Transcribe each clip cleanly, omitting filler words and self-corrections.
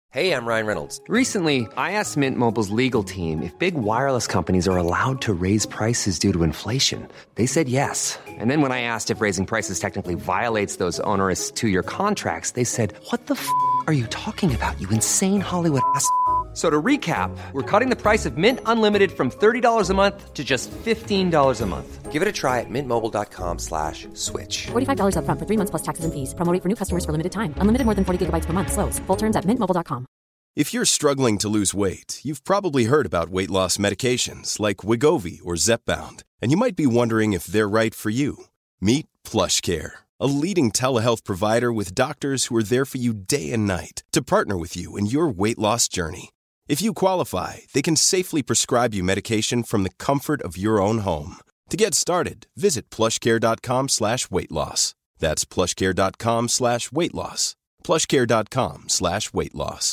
Hey, I'm Ryan Reynolds. Recently, I asked Mint Mobile's legal team if big wireless companies are allowed to raise prices due to inflation. They said yes. And then when I asked if raising prices technically violates those onerous two-year contracts, they said, "What the f*** are you talking about, you insane Hollywood ass?" So to recap, we're cutting the price of Mint Unlimited from $30 a month to just $15 a month. Give it a try at mintmobile.com/switch. $45 up front for 3 months plus taxes and fees. Promo rate for new customers for limited time. Unlimited more than 40 gigabytes per month. Slows full terms at mintmobile.com. If you're struggling to lose weight, you've probably heard about weight loss medications like Wegovy or Zepbound, and you might be wondering if they're right for you. Meet PlushCare, a leading telehealth provider with doctors who are there for you day and night to partner with you in your weight loss journey. If you qualify, they can safely prescribe you medication from the comfort of your own home. To get started, visit plushcare.com/weightloss. That's plushcare.com/weightloss. plushcare.com/weightloss.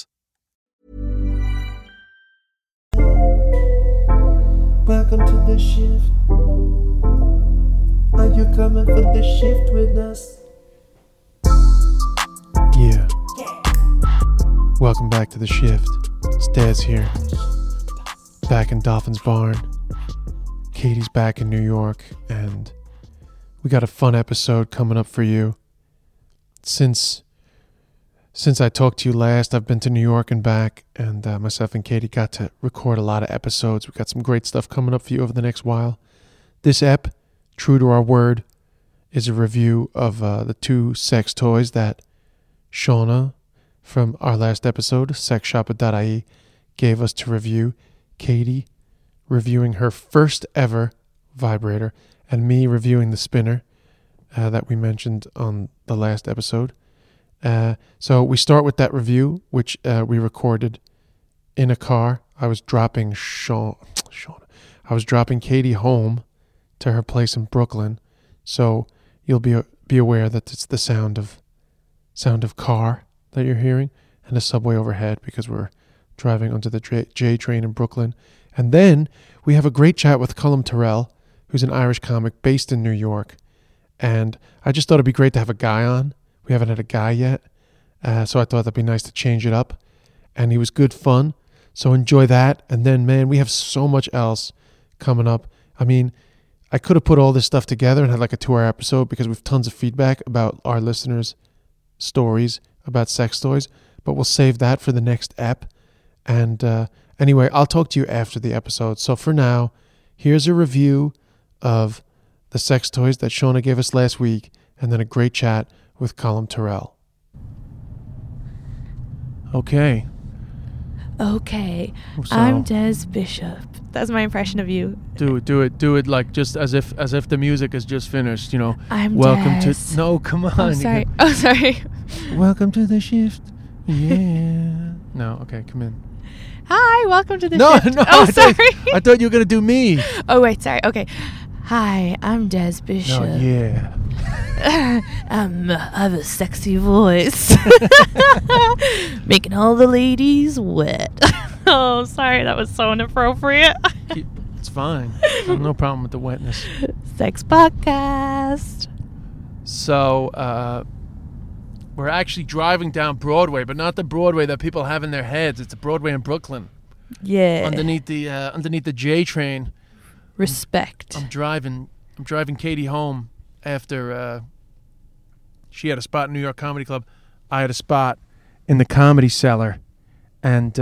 Welcome to the shift. Are you coming for the shift with us? Yeah. Welcome back to the shift. It's Daz here. Back in Dolphins Barn. Katie's back in New York, and we got a fun episode coming up for you. Since I talked to you last, I've been to New York and back, and myself and Katie got to record a lot of episodes. We've got some great stuff coming up for you over the next while. This ep, true to our word, is a review of the 2 sex toys that Shauna from our last episode, sexshopper.ie, gave us to review. Katie reviewing her first ever vibrator, and me reviewing the spinner that we mentioned on the last episode. So we start with that review, which we recorded in a car. I was dropping I was dropping Katie home to her place in Brooklyn. So you'll be aware that it's the sound of car that you're hearing, and the subway overhead, because we're driving onto the J train in Brooklyn. And then we have a great chat with Colm Terrell, who's an Irish comic based in New York. And I just thought it'd be great to have a guy on. We haven't had a guy yet, so I thought that'd be nice to change it up. And he was good fun, so enjoy that. And then, man, we have so much else coming up. I mean, I could have put all this stuff together and had like a 2-hour episode, because we have tons of feedback about our listeners' stories about sex toys, but we'll save that for the next ep. And anyway, I'll talk to you after the episode. So for now, here's a review of the sex toys that Shauna gave us last week, and then a great chat with Colm Terrell. Okay. So, I'm Des Bishop. That's my impression of you. Do it like just as if the music is just finished, you know. I'm Welcome Des. to No, come on. Oh, sorry. Welcome to the shift. Yeah. No, okay, come in. Hi, welcome to the shift. No. Oh, sorry. I thought you were going to do me. Oh, wait, sorry. Okay. Hi, I'm Des Bishop. No, yeah. I have a sexy voice. Making all the ladies wet. Oh, sorry. That was so inappropriate. It's fine. No problem with the wetness. Sex podcast. So, we're actually driving down Broadway, but not the Broadway that people have in their heads. It's a Broadway in Brooklyn. Yeah. Underneath the J train. Respect. I'm driving Katie home after she had a spot in New York Comedy Club. I had a spot in the Comedy Cellar, and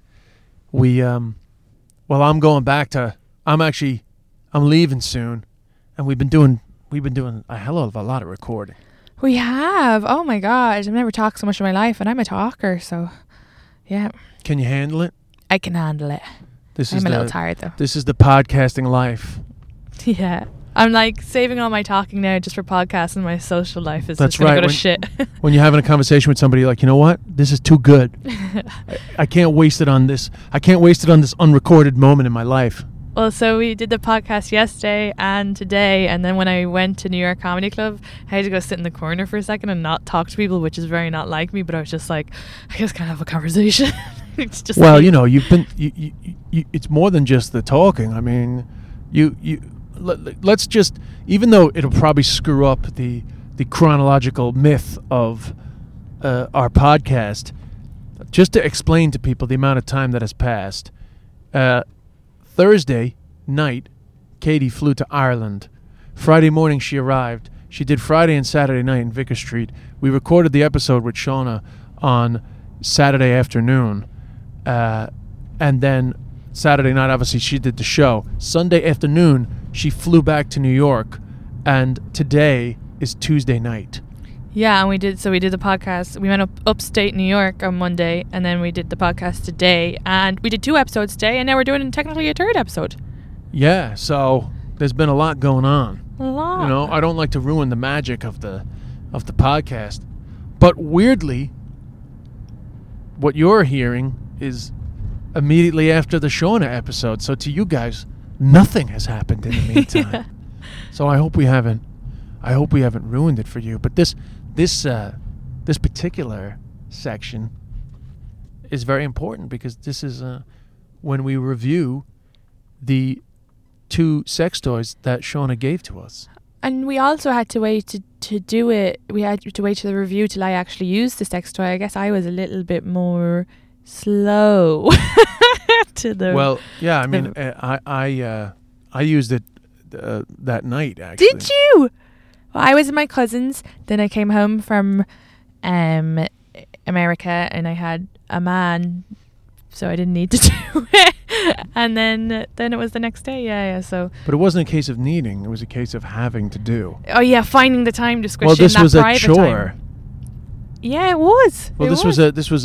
I'm going back to. I'm leaving soon, and we've been doing a hell of a lot of recording. We have. Oh my gosh, I've never talked so much in my life, and I'm a talker, so yeah. Can you handle it? I can handle it. I'm a little tired though. This is the podcasting life. Yeah. I'm like saving all my talking now just for podcasts, and my social life is That's just going right. to go to shit. When you're having a conversation with somebody, like, you know what? This is too good. I can't waste it on this. I can't waste it on this unrecorded moment in my life. Well, so we did the podcast yesterday and today, and then when I went to New York Comedy Club, I had to go sit in the corner for a second and not talk to people, which is very not like me, but I was just like, I just can't have a conversation. It's just well, you know, you've been, you, it's more than just the talking. I mean, let's just, even though it'll probably screw up the chronological myth of our podcast, just to explain to people the amount of time that has passed, Thursday night, Katie flew to Ireland. Friday morning, she arrived. She did Friday and Saturday night in Vicar Street. We recorded the episode with Shauna on Saturday afternoon. And then Saturday night, obviously, she did the show. Sunday afternoon, she flew back to New York. And today is Tuesday night. Yeah, and we did the podcast. We went upstate New York on Monday, and then we did the podcast today. And we did 2 episodes today, and now we're doing technically a 3rd episode. Yeah, so there's been a lot going on. A lot. You know, I don't like to ruin the magic of the podcast. But weirdly, what you're hearing is immediately after the Shauna episode. So to you guys, nothing has happened in the meantime. Yeah. So I hope we haven't ruined it for you. But this particular section is very important because this is when we review the 2 sex toys that Shauna gave to us. And we also had to wait to do it. We had to wait to the review till I actually used the sex toy. I guess I was a little bit more slow to the. Well, yeah. I mean, I used it that night. Actually, Did you? Well, I was at my cousin's. Then I came home from America, and I had a man, so I didn't need to do it. And then it was the next day. Yeah. So. But it wasn't a case of needing; it was a case of having to do. Oh yeah, finding the time to squish well, in this that was a private chore. time. Yeah, it was. Well, It this was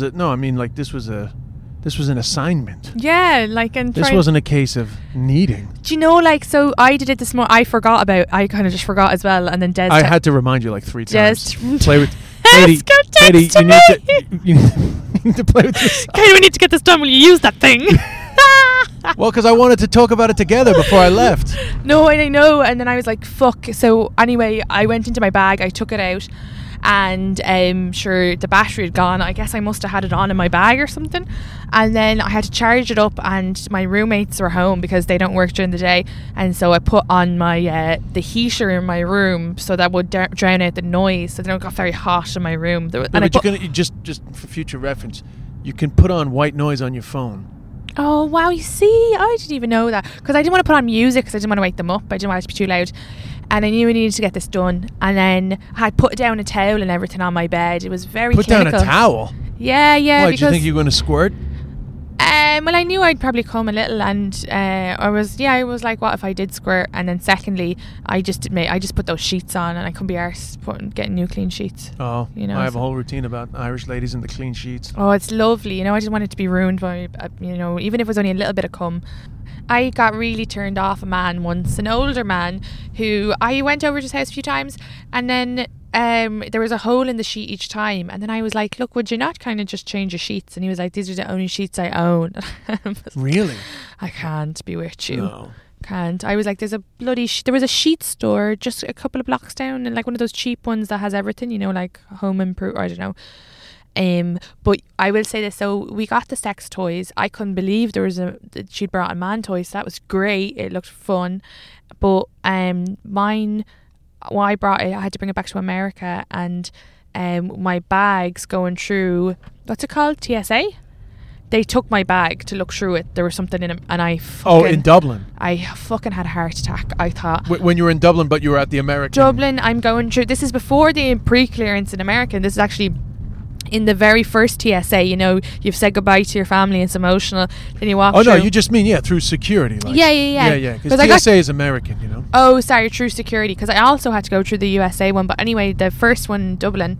an assignment. Yeah, like and This wasn't a case of needing. Do you know, like, so I did it this morning. I kind of just forgot as well, and then Des. I had to remind you like 3 times. Des. Play with. Let's go Katie, text you to need you need to play with this. Okay, we need to get this done. Will you use that thing? Well, because I wanted to talk about it together before I left. No, I know. And then I was like, fuck. So anyway, I went into my bag. I took it out. And sure, the battery had gone. I guess I must have had it on in my bag or something. And then I had to charge it up, and my roommates were home because they don't work during the day. And so I put on my the heater in my room so that would drown out the noise, so they don't got very hot in my room. You just for future reference, you can put on white noise on your phone. Oh wow! You see, I didn't even know that because I didn't want to put on music because I didn't want to wake them up. I didn't want it to be too loud. And I knew I needed to get this done. And then I had put down a towel and everything on my bed. It was very clinical. Down a towel? Yeah. Why, because, do you think you were going to squirt? Well, I knew I'd probably come a little, and I was like, what if I did squirt? And then secondly, I just put those sheets on, and I couldn't be arsed getting new clean sheets. Oh, you know, I have a whole routine about Irish ladies and the clean sheets. Oh, it's lovely. You know, I didn't want it to be ruined by, even if it was only a little bit of cum. I got really turned off a man once, an older man who I went over to his house a few times, and then there was a hole in the sheet each time, and then I was like, look, would you not kind of just change your sheets? And he was like, these are the only sheets I own. Really? I can't be with you. No. Can't. I was like, there's a bloody there was a sheet store just a couple of blocks down, and like one of those cheap ones that has everything, you know, like Home Improvement, I don't know. But I will say this, so we got the sex toys. I couldn't believe she'd brought a man toy, so that was great. It looked fun. But mine, when I brought it, I had to bring it back to America, and my bags going through, what's it called, TSA? They took my bag to look through it. There was something in it, and in Dublin? I fucking had a heart attack. I thought... When you were in Dublin, but you were at the American... Dublin, I'm going through... This is before the pre-clearance in America. This is actually... in the very first TSA, you know, you've said goodbye to your family, it's emotional, then you walk through. Oh, no, you just mean, through security. Like. Yeah. Because TSA is American, you know. Oh, sorry, through security, because I also had to go through the USA one, but anyway, the first one in Dublin,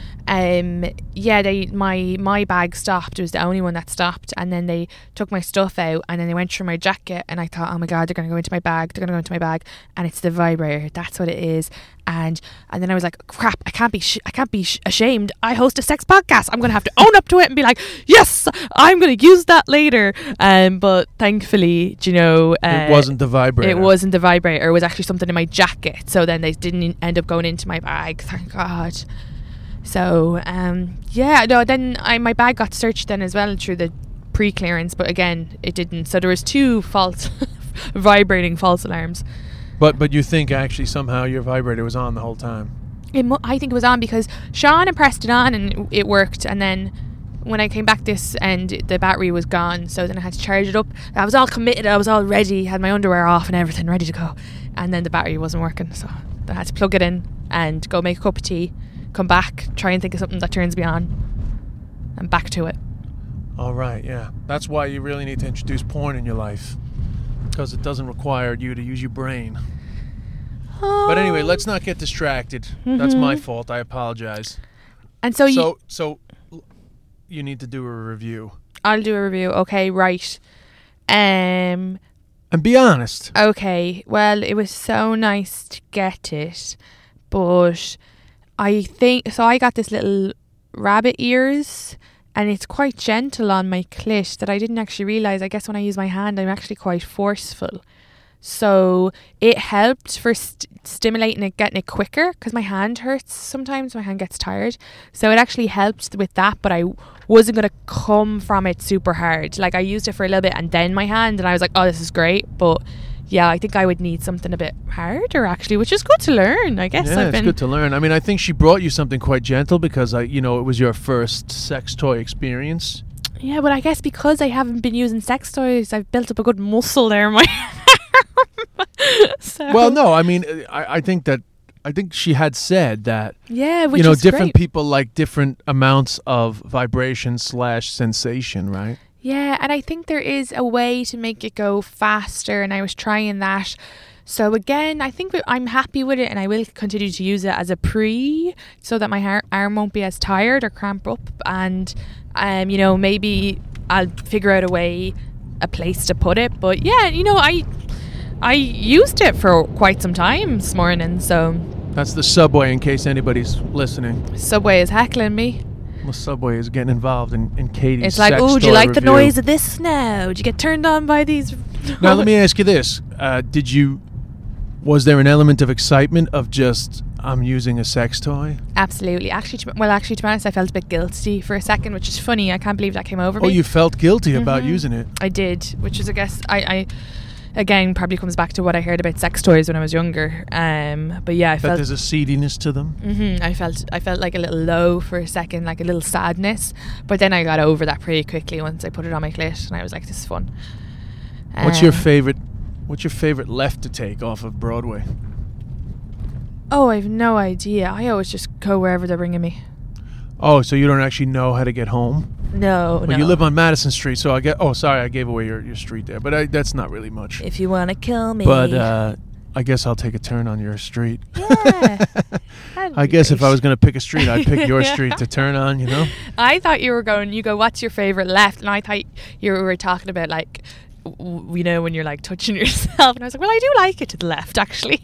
my bag stopped. It was the only one that stopped, and then they took my stuff out, and then they went through my jacket, and I thought, oh my god, they're going to go into my bag, and it's the vibrator, that's what it is. And then I was like, crap, I can't be ashamed. I host a sex podcast. I'm going to have to own up to it and be like, yes, I'm going to use that later. But thankfully, you know, it wasn't the vibrator. It wasn't the vibrator. It was actually something in my jacket. So then they didn't end up going into my bag. Thank God. So, then my bag got searched then as well through the pre-clearance, but again, it didn't. So there was 2 vibrating false alarms. But you think actually somehow your vibrator was on the whole time? I think it was on because Sean pressed it on and it worked, and then when I came back this and the battery was gone, so then I had to charge it up. I was all committed, I was all ready, had my underwear off and everything ready to go, and then the battery wasn't working, so I had to plug it in and go make a cup of tea, come back, try and think of something that turns me on, and back to it. All right, yeah. That's why you really need to introduce porn in your life, because it doesn't require you to use your brain. But anyway, let's not get distracted. That's my fault. I apologize. And so you need to do a review. I'll do a review. Okay, right. And be honest. Okay, well, it was so nice to get it, but I think so. I got this little rabbit ears, and it's quite gentle on my clit that I didn't actually realise. I guess when I use my hand, I'm actually quite forceful. So it helped for stimulating it, getting it quicker, because my hand hurts sometimes. My hand gets tired. So it actually helped with that, but I wasn't going to come from it super hard. Like, I used it for a little bit and then my hand, and I was like, oh, this is great. But yeah, I think I would need something a bit harder, actually, which is good to learn, I guess. Yeah, it's good to learn. I mean, I think she brought you something quite gentle because, it was your first sex toy experience. Yeah, but I guess because I haven't been using sex toys, I've built up a good muscle there in my so. Well, no, I mean, I think she had said that, which is different great. people like different amounts of vibration / sensation, right? Yeah, and I think there is a way to make it go faster, and I was trying that. So again, I think I'm happy with it, and I will continue to use it as a pre, so that my arm won't be as tired or cramp up, and maybe I'll figure out a place to put it. But yeah, I used it for quite some time this morning, so... That's the Subway, in case anybody's listening. Subway is heckling me. Well, Subway is getting involved in Katie's It's like, sex do you toy like review. the noise of this now? Did you get turned on by these... Now, let me ask you this. Was there an element of excitement of just, I'm using a sex toy? Absolutely. Actually, to be honest, I felt a bit guilty for a second, which is funny. I can't believe that came over me. Oh, you felt guilty about using it? I did, which is, I guess, I again, probably comes back to what I heard about sex toys when I was younger. But yeah, I felt there's a seediness to them. I felt like a little low for a second, like a little sadness. But then I got over that pretty quickly once I put it on my clit, and I was like, "This is fun." What's your favorite left to take off of Broadway? Oh, I have no idea. I always just go wherever they're bringing me. Oh, so you don't actually know how to get home? No, well, you live on Madison Street, so I get. Oh, sorry, I gave away your street there, but that's not really much. If you want to kill me. But I guess I'll take a turn on your street. Yeah. I guess if I was going to pick a street, I'd pick your street to turn on, I thought you go, what's your favorite left? And I thought you were talking about, like, when you're, like, touching yourself. And I was like, well, I do like it to the left, actually.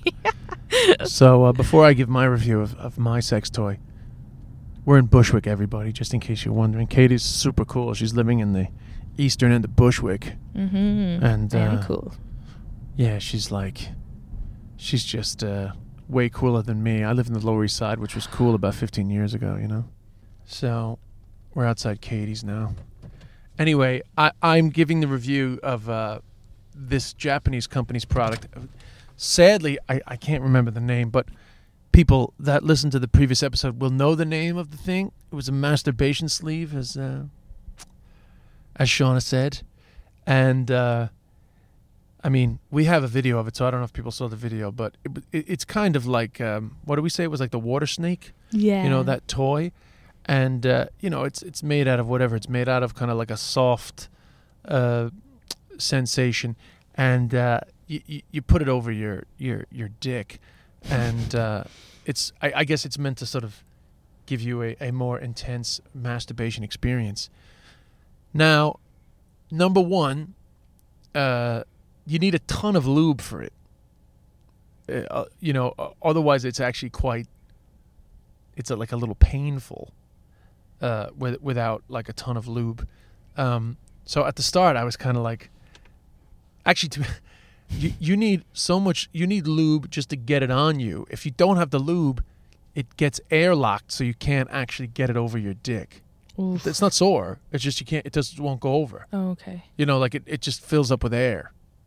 So before I give my review of my sex toy, we're in Bushwick, everybody, just in case you're wondering. Katie's super cool. She's living in the eastern end of Bushwick. Mm-hmm. And very cool. Yeah, she's just way cooler than me. I live in the Lower East Side, which was cool about 15 years ago, So we're outside Katie's now. Anyway, I'm giving the review of this Japanese company's product. Sadly, I can't remember the name, but people that listen to the previous episode will know the name of the thing. It was a masturbation sleeve, as Shauna said. And, I mean, we have a video of it, so I don't know if people saw the video, but it's kind of like, what do we say? It was like the water snake? Yeah. That toy. And, it's made out of whatever. It's made out of kind of like a soft sensation. And you put it over your dick. And I guess it's meant to sort of give you a more intense masturbation experience. Now, number one, you need a ton of lube for it. Otherwise it's actually like a little painful without like a ton of lube. So at the start I was kind of like, actually, you need lube just to get it on you. If you don't have the lube, it gets airlocked, so you can't actually get it over your dick. Oof. It's not sore. It's just it just won't go over. Oh, okay. Like it just fills up with air.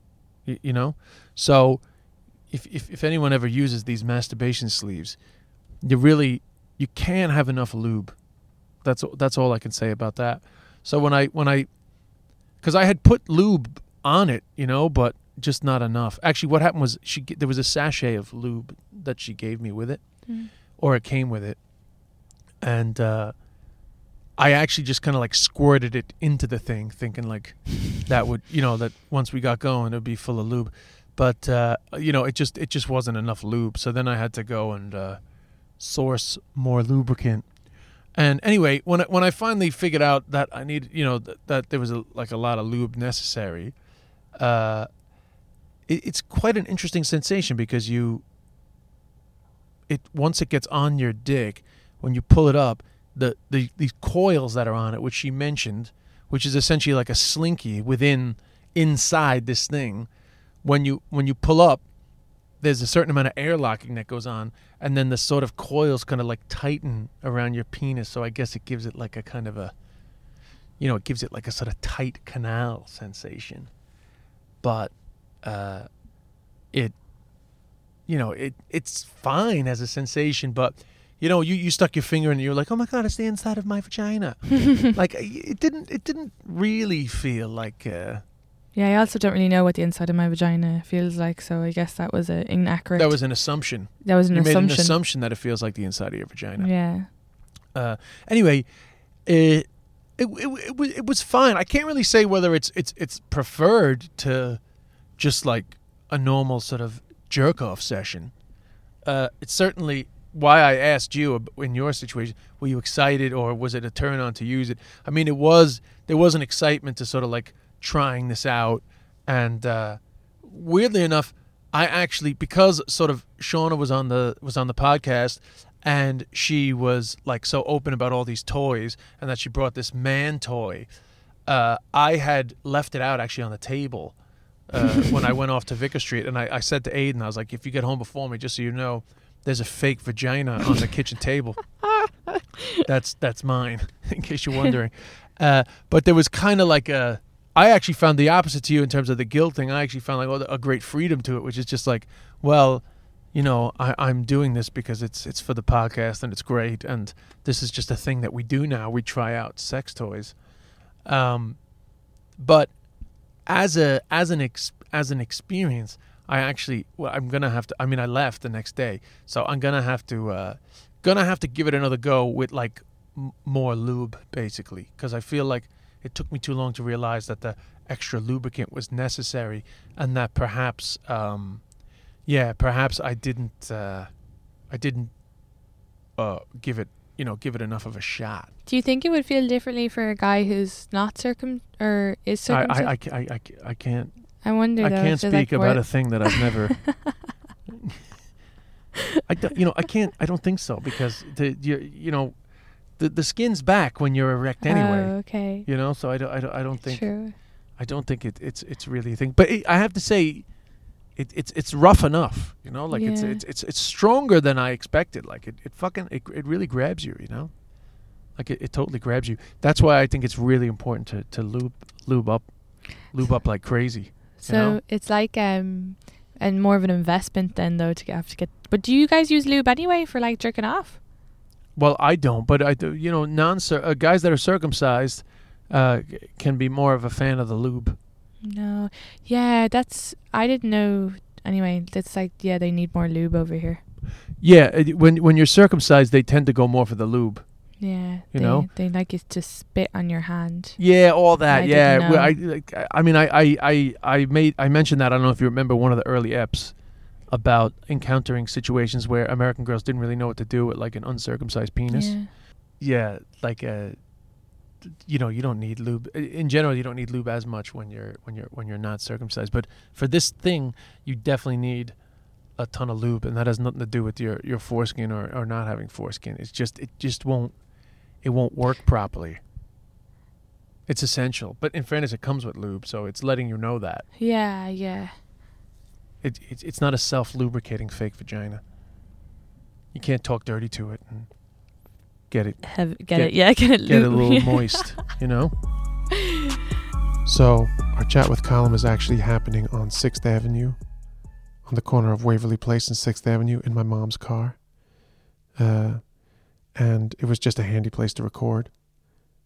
So if anyone ever uses these masturbation sleeves, you can't have enough lube. that's all I can say about that. So when I because I had put lube on it, but just not enough. Actually, what happened was there was a sachet of lube that she gave me with it, or it came with it, and I actually just kind of like squirted it into the thing, thinking like that would, that once we got going, it would be full of lube. But it just wasn't enough lube. So then I had to go and source more lubricant. And anyway, when I finally figured out that I needed, that there was a lot of lube necessary, it's quite an interesting sensation because once it gets on your dick, when you pull it up, these coils that are on it, which she mentioned, which is essentially like a slinky inside this thing, when you pull up, there's a certain amount of air locking that goes on, and then the sort of coils kind of like tighten around your penis. So I guess it gives it like a kind of it gives it like a sort of tight canal sensation. But it's fine as a sensation, but you stuck your finger in and you're like, oh my God, it's the inside of my vagina. Like it didn't really feel like. Yeah, I also don't really know what the inside of my vagina feels like, so I guess that was inaccurate. That was an assumption. You made an assumption that it feels like the inside of your vagina. Yeah. Anyway, it was fine. I can't really say whether it's preferred to just like a normal sort of jerk off session. It's certainly why I asked you in your situation. Were you excited, or was it a turn on to use it? I mean, there was an excitement to sort of like trying this out, and weirdly enough, I actually, because sort of Shauna was on the podcast, and she was like so open about all these toys, and that she brought this man toy, I had left it out actually on the table when I went off to Vicar Street, and I said to Aiden, I was like, if you get home before me, just so you know, there's a fake vagina on the kitchen table. That's mine, in case you're wondering. But there was kind of like I actually found the opposite to you in terms of the guilt thing. I actually found like a great freedom to it, which is just like, well, I'm doing this because it's for the podcast and it's great, and this is just a thing that we do now. We try out sex toys, but as an experience, I'm gonna have to. I mean, I left the next day, so I'm gonna have to give it another go with like more lube, basically, because I feel like it took me too long to realize that the extra lubricant was necessary, and that perhaps I didn't give it enough of a shot. Do you think it would feel differently for a guy who's not or is circumcised? I can't. I wonder. I can't speak about a thing that I've never. I can't. I don't think so, because the skin's back when you're erect anyway. Oh, okay. So I don't think. True. I don't think it's really a thing. But I have to say, it's rough enough. Like Yeah. it's stronger than I expected. Like it really grabs you. Like it totally grabs you. That's why I think it's really important to lube up like crazy. So it's like and more of an investment then, though, to have to get. But do you guys use lube anyway for like jerking off? Well, I don't, but I do. Guys that are circumcised can be more of a fan of the lube. No, yeah, I didn't know. Anyway, that's like, yeah, they need more lube over here. Yeah, when you're circumcised, they tend to go more for the lube. Yeah, they like it to spit on your hand. Yeah, all that. I didn't know. I mentioned that. I don't know if you remember one of the early eps about encountering situations where American girls didn't really know what to do with like an uncircumcised penis. Yeah, like you don't need lube in general. You don't need lube as much when you're not circumcised. But for this thing, you definitely need a ton of lube, and that has nothing to do with your foreskin or not having foreskin. It just won't work properly. It's essential, but in fairness, it comes with lube, so it's letting you know that. Yeah. It's not a self-lubricating fake vagina. You can't talk dirty to it and get it a little moist, So our chat with Colin is actually happening on 6th Avenue, on the corner of Waverly Place and 6th Avenue, in my mom's car. And it was just a handy place to record.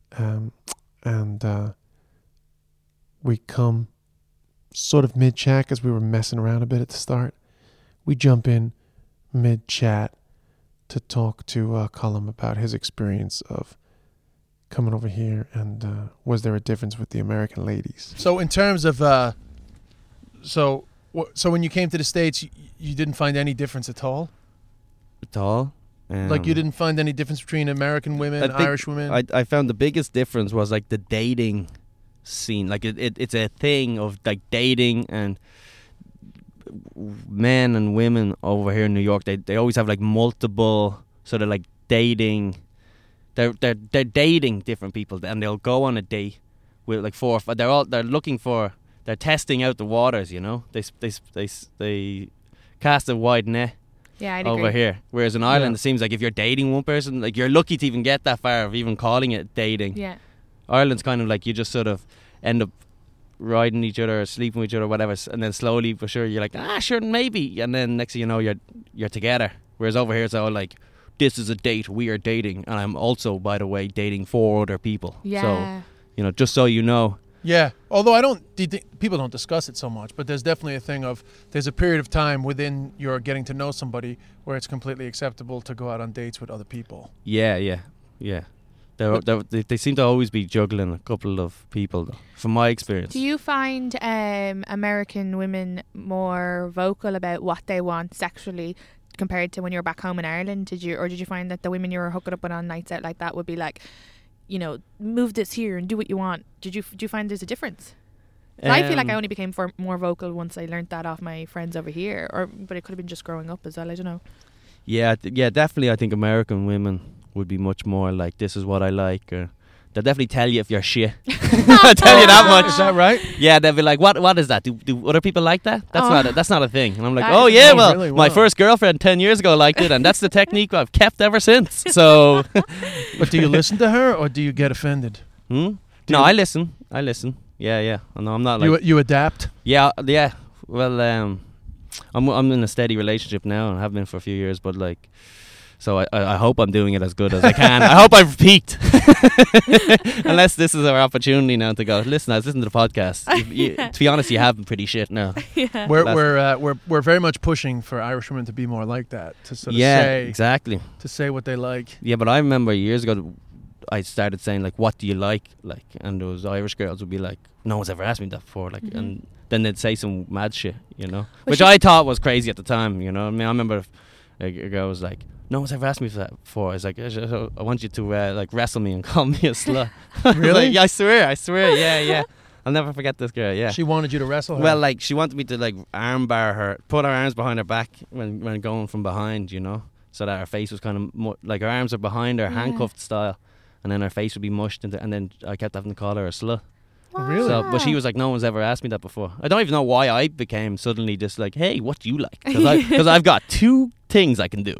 and we come sort of mid-chat because we were messing around a bit at the start. We jump in mid-chat to talk to Colm about his experience of coming over here, and was there a difference with the American ladies? So in terms of, so when you came to the States, you didn't find any difference at all? At all? Like you didn't find any difference between American women, Irish women? I found the biggest difference was like the dating scene. Like it's a thing of like dating, and men and women over here in New York, they always have like multiple sort of like dating. They're dating different people, and they'll go on a date with like 4 or 5. They're testing out the waters, you know. They cast a wide net. Yeah, I'd over agree. here. Whereas in Ireland, it seems like if you're dating one person, like you're lucky to even get that far of even calling it dating. Yeah. Ireland's kind of like you just sort of end up riding each other or sleeping with each other or whatever, and then slowly but sure you're like, sure, maybe, and then next thing you know you're together. Whereas over here it's all like, this is a date, we are dating, and I'm also, by the way, dating 4 other people. Yeah. So, you know, just so you know. Yeah, although people don't discuss it so much, but there's definitely a thing of, there's a period of time within your getting to know somebody where it's completely acceptable to go out on dates with other people. Yeah. They seem to always be juggling a couple of people, though, from my experience. Do you find American women more vocal about what they want sexually compared to when you were back home in Ireland? Did you find that the women you were hooking up with on nights out like that would be like, you know, move this here and do what you want? Do you find there's a difference? I feel like I only became more vocal once I learnt that off my friends over here, but it could have been just growing up as well. I don't know. Yeah, definitely. I think American women would be much more like, this is what I like, or they'll definitely tell you if you're shit. I'll tell you that much. Is that right? Yeah, they'll be like, what is that? Do other people like that? That's not a thing. And I'm like, Really? my Wow. first girlfriend 10 years ago liked it, and that's the technique I've kept ever since. So But do you listen to her, or do you get offended? No, I listen. Yeah. No, I'm not like You adapt? Yeah. Well, I'm in a steady relationship now and have been for a few years, but like, so I hope I'm doing it as good as I can. I hope I've peaked. Unless this is our opportunity now to go, listen to the podcast. To be honest, you have been pretty shit now. Yeah. We're very much pushing for Irish women to be more like that, to sort of exactly. to say what they like. Yeah, but I remember years ago, I started saying like, what do you like? Like, and those Irish girls would be like, no one's ever asked me that before. Like, and then they'd say some mad shit, you know, which I thought was crazy at the time. You know, I mean, I remember a girl was like, no one's ever asked me for that before. It's like, I want you to like wrestle me and call me a slut. Really? Like, I swear. Yeah. I'll never forget this girl. Yeah. She wanted you to wrestle her? Well, like, she wanted me to like armbar her, put her arms behind her back when going from behind, you know, so that her face was kind of like her arms are behind her, handcuffed style, and then her face would be mushed into. And then I kept having to call her a slut. Really? So, but she was like, no one's ever asked me that before. I don't even know why I became suddenly just like, hey, what do you like? Because I've got 2 things I can do.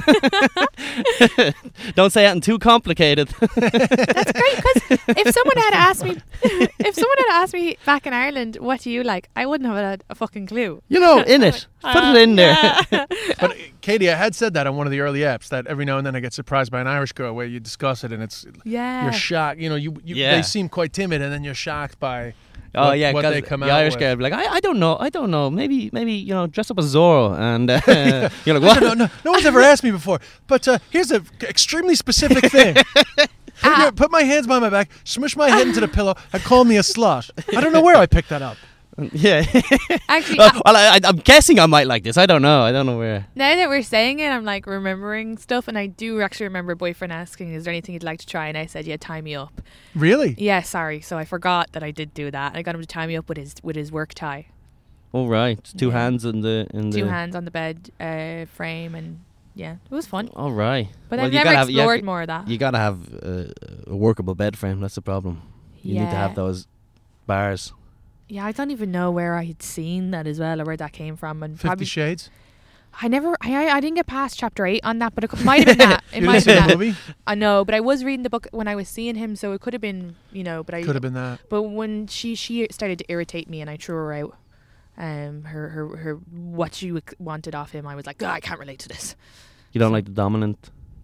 Don't say anything too complicated. That's great, because if someone had asked me back in Ireland, what do you like, I wouldn't have had a fucking clue. You know, in it. Put it in there. Yeah. But Katie, I had said that on one of the early apps, that every now and then I get surprised by an Irish girl where you discuss it and it's Yeah. you're shocked. You know, they seem quite timid, and then you're shocked by what they come the out Irish with. girl would be like, I don't know. Maybe you know, dress up as Zorro, and you're like, what? No one's ever asked me before. But here's an extremely specific thing. Put my hands behind my back, smush my head into the pillow, and call me a slut. I don't know where I picked that up. Yeah. Actually, well, I'm guessing I might like this. I don't know where. now that we're saying it, I'm like remembering stuff, and I do actually remember a boyfriend asking, is there anything you'd like to try? And I said, yeah, tie me up. Really? Yeah, sorry. So I forgot that I did do that. I got him to tie me up with his work tie. Oh right, 2 Yeah. hands in the 2 hands on the bed frame, and yeah, it was fun. All right. But Well, I've you never gotta have- explored more of that. You gotta have a workable bed frame. That's the problem. You need to have those bars. Yeah, I don't even know where I had seen that as well, or where that came from. And 50 probably Shades? I didn't get past chapter 8 on that, but it might have been that. It You might didn't have see been the that. movie? I know, but I was reading the book when I was seeing him, so it could have been, you know. But Could have been that. But when she started to irritate me, and I threw her out, her what she wanted off him, I was like, I can't relate to this. You don't like the dominant.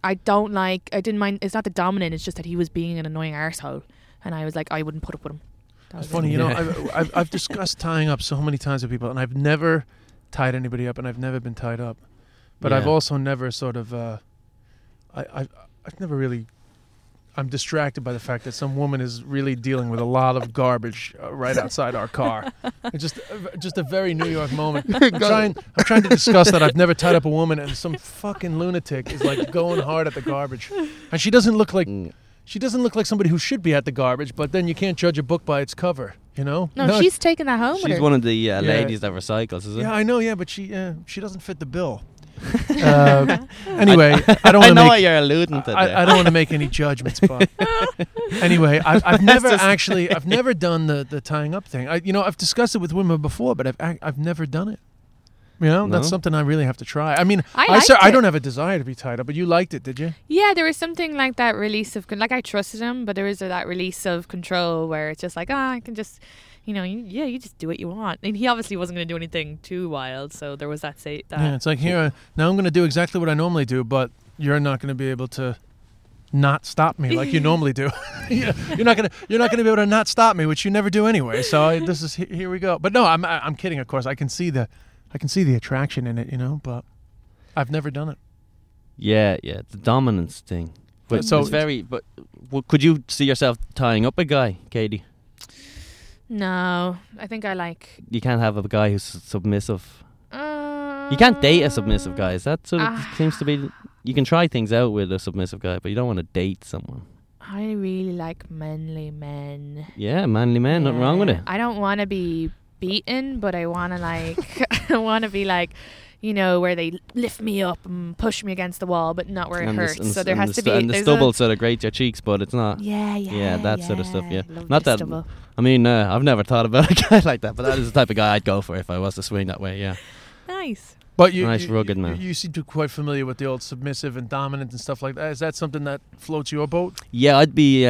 I didn't mind. It's not the dominant. It's just that he was being an annoying arsehole, and I was like, I wouldn't put up with him. It's funny, you know. I've discussed tying up so many times with people, and I've never tied anybody up, and I've never been tied up. But I've also never sort of. I've never really. I'm distracted by the fact that some woman is really dealing with a lot of garbage right outside our car. It's just a very New York moment. I'm trying to discuss that I've never tied up a woman, and some fucking lunatic is like going hard at the garbage, and she doesn't look like somebody who should be at the garbage. But then you can't judge a book by its cover, you know? No, she's taking that home with her. She's one of the ladies that recycles, is it? Yeah, I know. Yeah, but she doesn't fit the bill. Anyway, I don't want to know make. what you're alluding to. I don't want to make any judgments, but anyway, I've never done the tying up thing. I've discussed it with women before, but I've never done it. You know, that's something I really have to try. I mean, I don't have a desire to be tied up, but you liked it, did you? Yeah, there was something like that release of, like, I trusted him, but there was that release of control where it's just like, I can just, you just do what you want. And he obviously wasn't going to do anything too wild, so there was that yeah, it's like, here, now I'm going to do exactly what I normally do, but you're not going to be able to not stop me like you normally do. You're not going to be able to not stop me, which you never do anyway. So here we go. But no, I'm kidding. Of course, I can see the attraction in it, but I've never done it. Yeah, it's the dominance thing. But could you see yourself tying up a guy, Katie? No, I think I like. You can't have a guy who's submissive. You can't date a submissive guy. That sort of seems to be. You can try things out with a submissive guy, but you don't want to date someone. I really like manly men. Yeah, manly men. Nothing wrong with it. I don't want to be beaten, but I want to I want to be like, where they lift me up and push me against the wall, but not where it hurts. So there has to be. And the stubble sort of grates your cheeks, but it's not. Yeah, that sort of stuff. Yeah, love not that. Stubble. I mean, I've never thought about a guy like that, but that is the type of guy I'd go for if I was to swing that way. Yeah. Nice. But nice rugged man. You seem to be quite familiar with the old submissive and dominant and stuff like that. Is that something that floats your boat? Yeah, I'd be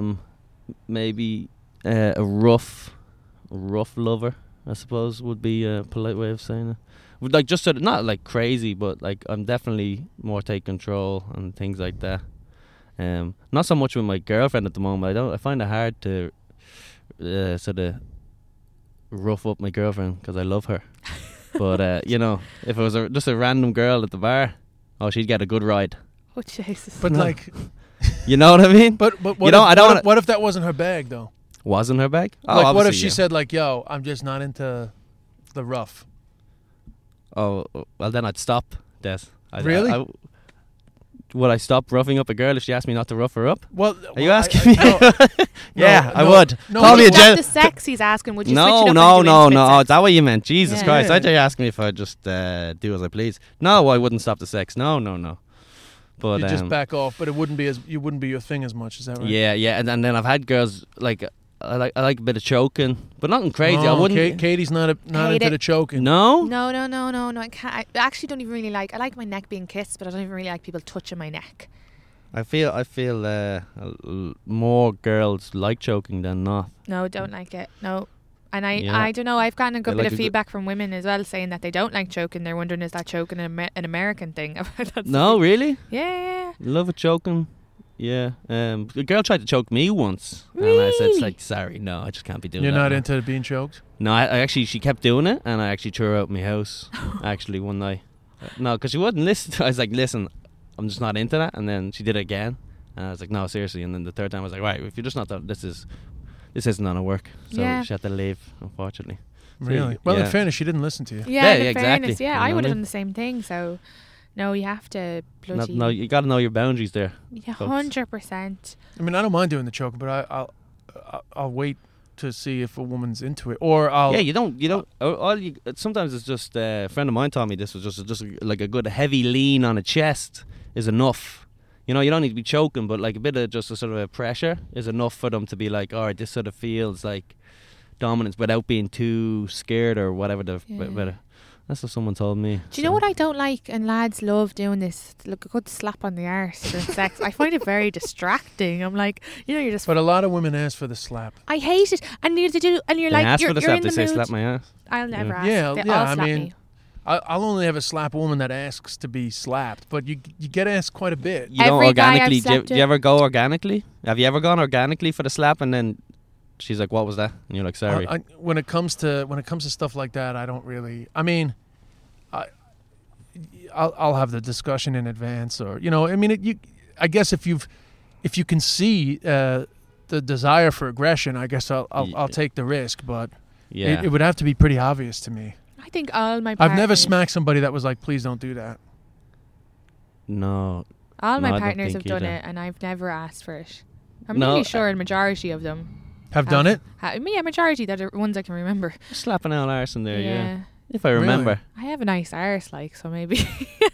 maybe a rough lover, I suppose, would be a polite way of saying it. Like, just sort of, not like crazy, but like I'm definitely more take control and things like that. Not so much with my girlfriend at the moment. I find it hard to sort of rough up my girlfriend because I love her. But if it was just a random girl at the bar, she'd get a good ride. Oh Jesus! But like, you know what I mean? But what if that wasn't her bag though? Wasn't her bag? Like, what if she said like, "Yo, I'm just not into the rough." Oh, well then I'd stop, Des. Really? Would I stop roughing up a girl if she asked me not to rough her up? Well, are you asking me? Yeah, I would. No, call me a the sex he's asking. Would you switch it up? No. Is that what you meant? Jesus Christ! Yeah. I thought you asked me if I'd just do as I please. No, I wouldn't stop the sex. No. But you just back off. But it wouldn't be your thing as much. Is that right? Yeah. And then I've had girls like. I like a bit of choking, but nothing crazy. I wouldn't. Katie's not into the choking. No. No. I can't. I actually don't even really like. I like my neck being kissed, but I don't even really like people touching my neck. I feel more girls like choking than not. No, don't like it. No. And I don't know. I've gotten a good bit of feedback from women as well, saying that they don't like choking. They're wondering, is that choking an American thing? No, really? Yeah. Love a choking. Yeah. A girl tried to choke me once, really? And I said, like, sorry, no, I just can't be doing that. You're not into being choked? No, I actually, she kept doing it, and I actually threw her out of my house. Actually, one night. No, because she wouldn't listen. I was like, listen, I'm just not into that. And then she did it again, and I was like, no, seriously. And then the third time I was like, right, if you're just not that, this isn't gonna work. So she had to leave, unfortunately. Really? Well, in fairness, she didn't listen to you. Yeah, exactly. Fairness, yeah, I would have done the same thing. So, no, you have to bloody. No, you got to know your boundaries there. Yeah, 100%. I mean, I don't mind doing the choking, but I'll wait to see if a woman's into it, or I'll. Yeah, you don't. Sometimes it's just a friend of mine taught me this was just like a good heavy lean on a chest is enough. You don't need to be choking, but like a bit of just a sort of a pressure is enough for them to be like, all right, this sort of feels like dominance without being too scared or whatever. That's what someone told me. Do you know what I don't like? And lads love doing this. Look, a good slap on the arse during sex. I find it very distracting. I'm like, you're just. But a lot of women ask for the slap. I hate it, and you do, and you're like, ask you're for the slap. in they the say mood. slap my ass. I'll never ask. Yeah, They all slap me. I'll only ever slap a woman that asks to be slapped, but you get asked quite a bit. You don't Every guy I've organically. slapped Do you ever go organically? Have you ever gone organically for the slap and then she's like, "What was that?" And you're like, "Sorry." When it comes to stuff like that, I don't really. I mean, I'll have the discussion in advance, or I mean, I guess if you can see the desire for aggression, I guess I'll take the risk, but Yeah. it would have to be pretty obvious to me. I think all my I've partners, never smacked somebody that was like, "Please don't do that." No. all No, my I don't partners have think done either. it, and I've never asked for it. I'm No, really sure a majority of them Have done it? Yeah, majority. They're the ones I can remember. Slapping out arse in there, yeah. If I remember. I have a nice arse, like, so maybe.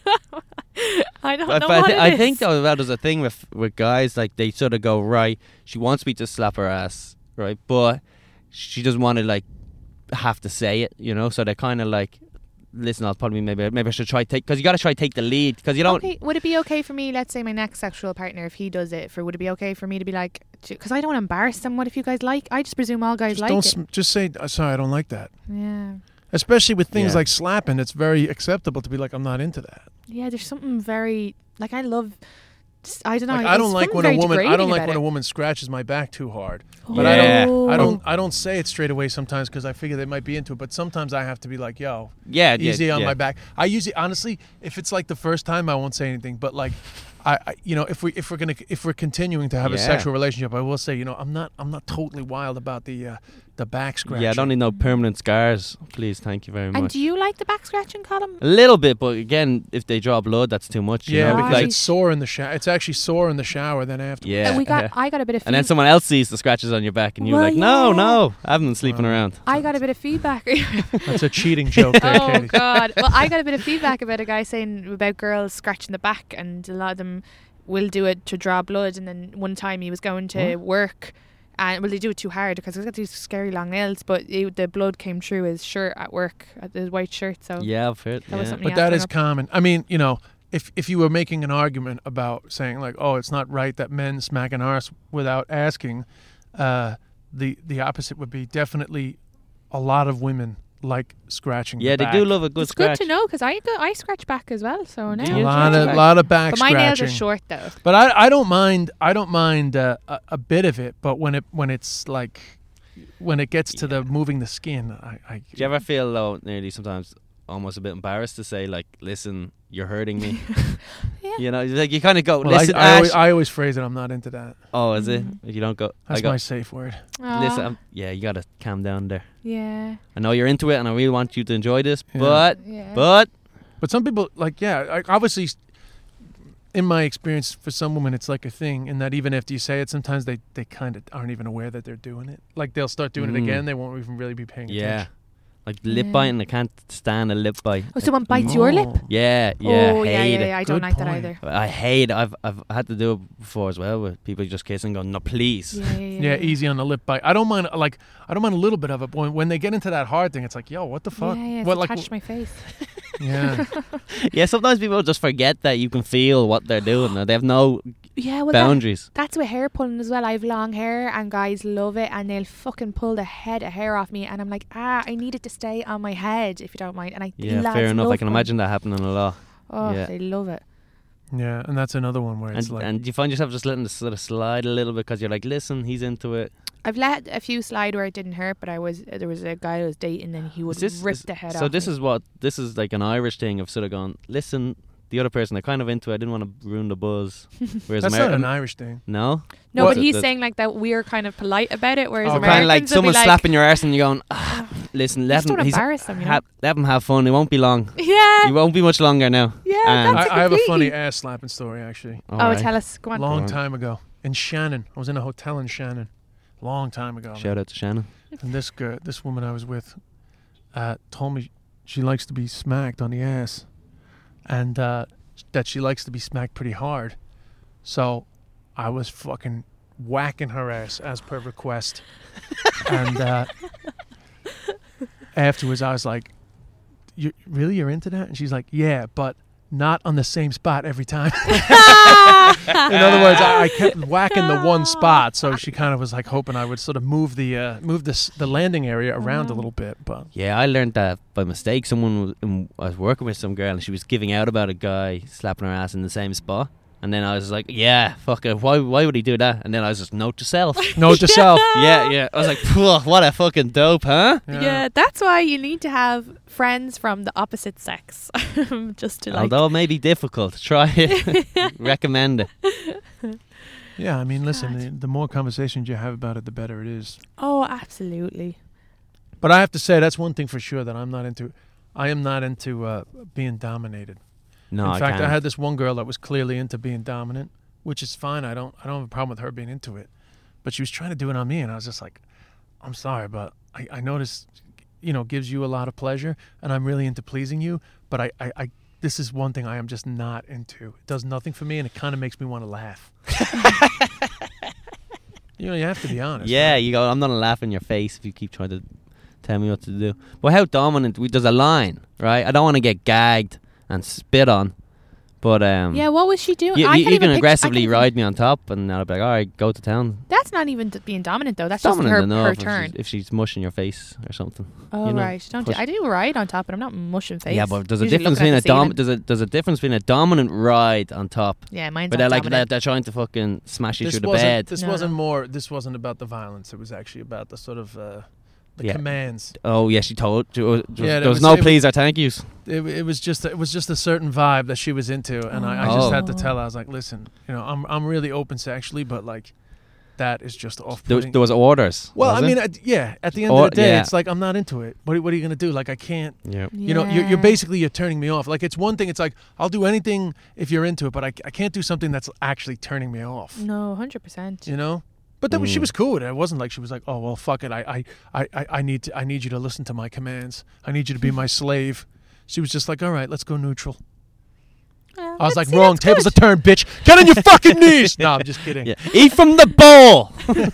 I don't know But what it I is. think though that is a thing with guys, like they sort of go, right, she wants me to slap her ass, right, but she doesn't want to like have to say it, so they're kind of like, listen, I'll probably maybe I should try because you got to try take the lead because you don't. Okay, would it be okay for me, let's say my next sexual partner, if he does it, would it be okay for me to be like, because I don't want to embarrass them, what if you guys like? I just presume all guys like it. Just say, "Sorry, I don't like that." Yeah. Especially with things Yeah. like slapping, it's very acceptable to be like, "I'm not into that." Yeah, there's something very, like, I love, I don't know. Like, I don't like when a a woman scratches my back too hard. Oh. But Yeah. I don't say it straight away sometimes because I figure they might be into it. But sometimes I have to be like, "Yo, Yeah, easy on my back." I usually, honestly, if it's like the first time, I won't say anything. But like, if we're continuing to have a Yeah. sexual relationship, I will say, I'm not totally wild about the back scratching. Yeah, I don't need no permanent scars, please. Thank you very And much. do you like the back scratching, Colin? A little bit, but again, if they draw blood, that's too much. Yeah, you know? because like, it's sore in the shower. It's actually sore in the shower then after. yeah. And I got a bit of and then someone else sees the scratches on your back, and you're Well, like, no, yeah. no, I haven't been sleeping around. I got a bit of feedback. That's a cheating joke there, Oh Katie. God! Well, I got a bit of feedback about a guy saying about girls scratching the back, and a lot of them will do it to draw blood. And then one time he was going to work, and they do it too hard because he's got these scary long nails. But the blood came through his shirt at work, at his white shirt. So Yeah, I've heard. That was Yeah. something But he that had is to bring common. I mean, if you were making an argument about saying like, "Oh, it's not right that men smack an arse without asking," the opposite would be definitely a lot of women like scratching. Yeah, the they do back. love a good it's scratch. good to know because I scratch back as well. So now Do A you? lot of back but my scratching. nails are short though. But I don't mind. I don't mind a bit of it. But when it's like when it gets to the moving the skin, I Do you ever feel though, nearly sometimes almost a bit embarrassed to say like, listen, you're hurting me? Yeah. Like you kind of go, Well, listen, I Ash. always phrase it. I'm not into that. Oh, is it? You don't go. That's I go, my safe word. listen, Aw, yeah, you gotta calm down there. yeah. I know you're into it, and I really want you to enjoy this, Yeah. Yeah. but But some people obviously. In my experience, for some women, it's like a thing, and that even after you say it, sometimes they kind of aren't even aware that they're doing it. Like they'll start doing it again, they won't even really be paying yeah, attention. like lip Yeah. biting, I can't stand a lip bite. Oh, someone bites your lip? Yeah, Oh, hate yeah. I don't Good like that point. either. it. I hate it. I've had to do it before as well with people just kissing, going, no, please. Yeah, easy on the lip bite. I don't mind a little bit of it, but when they get into that hard thing, it's like, yo, what the fuck? Yeah, yeah. What, It's attached to my face. yeah. Yeah, sometimes people just forget that you can feel what they're doing. They have no Yeah, well, boundaries. that's with hair pulling as well. I have long hair, and guys love it, and they'll fucking pull the head of hair off me, and I'm like, I need it to stay on my head, if you don't mind. And Yeah, lads fair enough. I love can pulling. imagine that happening a lot. Oh, Yeah. they love it. Yeah, and that's another one where it's And, like, and you find yourself just letting it sort of slide a little bit because you're like, listen, he's into it. I've let a few slide where it didn't hurt, but there was a guy I was dating, and he would rip the head off. So this me. this is like an Irish thing of sort of going, listen, the other person, they're kind of into it. I didn't want to ruin the buzz. Whereas that's not an American, Irish thing. no? No, What? but he's The- saying like that we're kind of polite about it, whereas Oh, Americans kind of like will be someone like, slapping your arse and you're going, listen, let just don't him, embarrass them, you know? let him have fun. It won't be long. Yeah, It won't be much longer now. yeah. And- That's I have a funny completely- ass slapping story actually. All Oh, right. tell us. Go on. Long on. time ago in Shannon. I was in a hotel in Shannon. Long time ago. Shout out to Shannon. And this woman I was with told me she likes to be smacked on the ass, and that she likes to be smacked pretty hard. So I was fucking whacking her ass as per request. And afterwards I was like, you're into that? And she's like, yeah, but not on the same spot every time. In other words, I kept whacking the one spot, so she kind of was like hoping I would sort of move the landing area around a little bit. But Yeah, I learned that by mistake. I was working with some girl and she was giving out about a guy slapping her ass in the same spot. And then I was like, yeah, fuck it. Why would he do that? And then I was just, note to self. note to self. Yeah. I was like, what a fucking dope, huh? Yeah, that's why you need to have friends from the opposite sex. Just to like. Although it may be difficult, try it. Recommend it. Yeah, I mean, listen, the more conversations you have about it, the better it is. Oh, absolutely. But I have to say, that's one thing for sure that I'm not into. I am not into being dominated. No, In fact, can't. I had this one girl that was clearly into being dominant, which is fine. I don't have a problem with her being into it. But she was trying to do it on me, and I was just like, I'm sorry, but I notice, gives you a lot of pleasure, and I'm really into pleasing you. But I this is one thing I am just not into. It does nothing for me, and it kind of makes me want to laugh. You have to be honest. Yeah, right? you go, I'm not gonna laugh in your face if you keep trying to tell me what to do. But how dominant? There's a line, right? I don't want to get gagged and spit on, but Yeah, what was she doing? you I can't can even aggressively picture- I can't ride me on top, and I'll be like, all right, go to town. That's not even being dominant though. That's Dominant just enough her if turn. if she's mushing your face or something. Oh you know, right, push- I do ride on top, but I'm not mushing face. Yeah, but there's a Usually difference looking between at the ceiling. there's a difference between a dominant ride on top, Yeah, mine's but not they're like dominant. they're trying to fucking smash you This through the wasn't. bed. This No, wasn't no. more. This wasn't about the violence. It was actually about the sort of the Yeah. commands. Oh yeah, she told. Yeah, There that was was- no it was- please or thank yous. It was just a certain vibe that she was into, and I just Oh. had to tell her. I was like, listen, I'm really open sexually, but like that is just There off-putting. was orders. Well, was I it? mean, at the end Or- of the day, yeah. it's like I'm not into it. What are you gonna do? Like I can't. yeah. You're basically turning me off. Like it's one thing. It's like I'll do anything if you're into it, but I can't do something that's actually turning me off. No, 100%. You know. But then she was cool with it. It wasn't like she was like, oh well, fuck it. I need you to listen to my commands. I need you to be my slave. She was just like, all right, let's go neutral. Well, I was like, see, wrong. that's Tables good. are turned, bitch. Get on your fucking knees. No, I'm just kidding. Yeah. Eat from the bowl.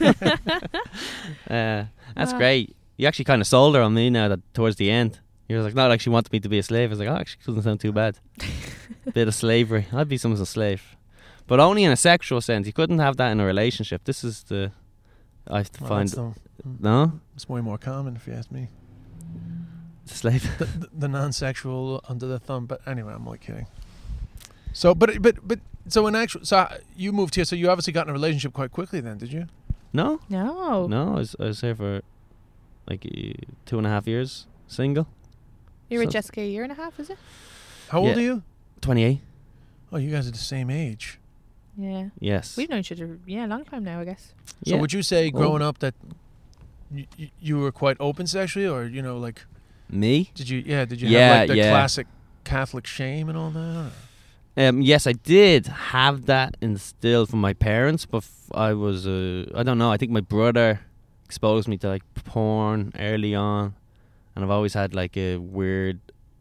That's Wow. great. You actually kind of sold her on me now that towards the end. You were like, not like she wanted me to be a slave. I was like, oh, actually, doesn't sound too bad. Bit of slavery. I'd be someone's slave. But only in a sexual sense. You couldn't have that in a relationship. This is the... I have to Well, find... that's No? it's way more common if you ask me. Slave. The non-sexual under the thumb. But anyway, I'm only kidding. So, but so in actual, so you moved here. So you obviously got in a relationship quite quickly then, did you? No? No. No, I was here for like 2.5 years, single. You were with So- Jessica a year and a half, is it? How old Yeah. are you? 28. Oh, you guys are the same age. Yeah. Yes. We've known each other, a long time now, I guess. So Yeah. would you say Oh. growing up that you were quite open sexually, or like Me? did you have Yeah, like the yeah. classic Catholic shame and all that? Yes, I did have that instilled from my parents, but I was, I don't know, I think my brother exposed me to like porn early on, and I've always had like a weird,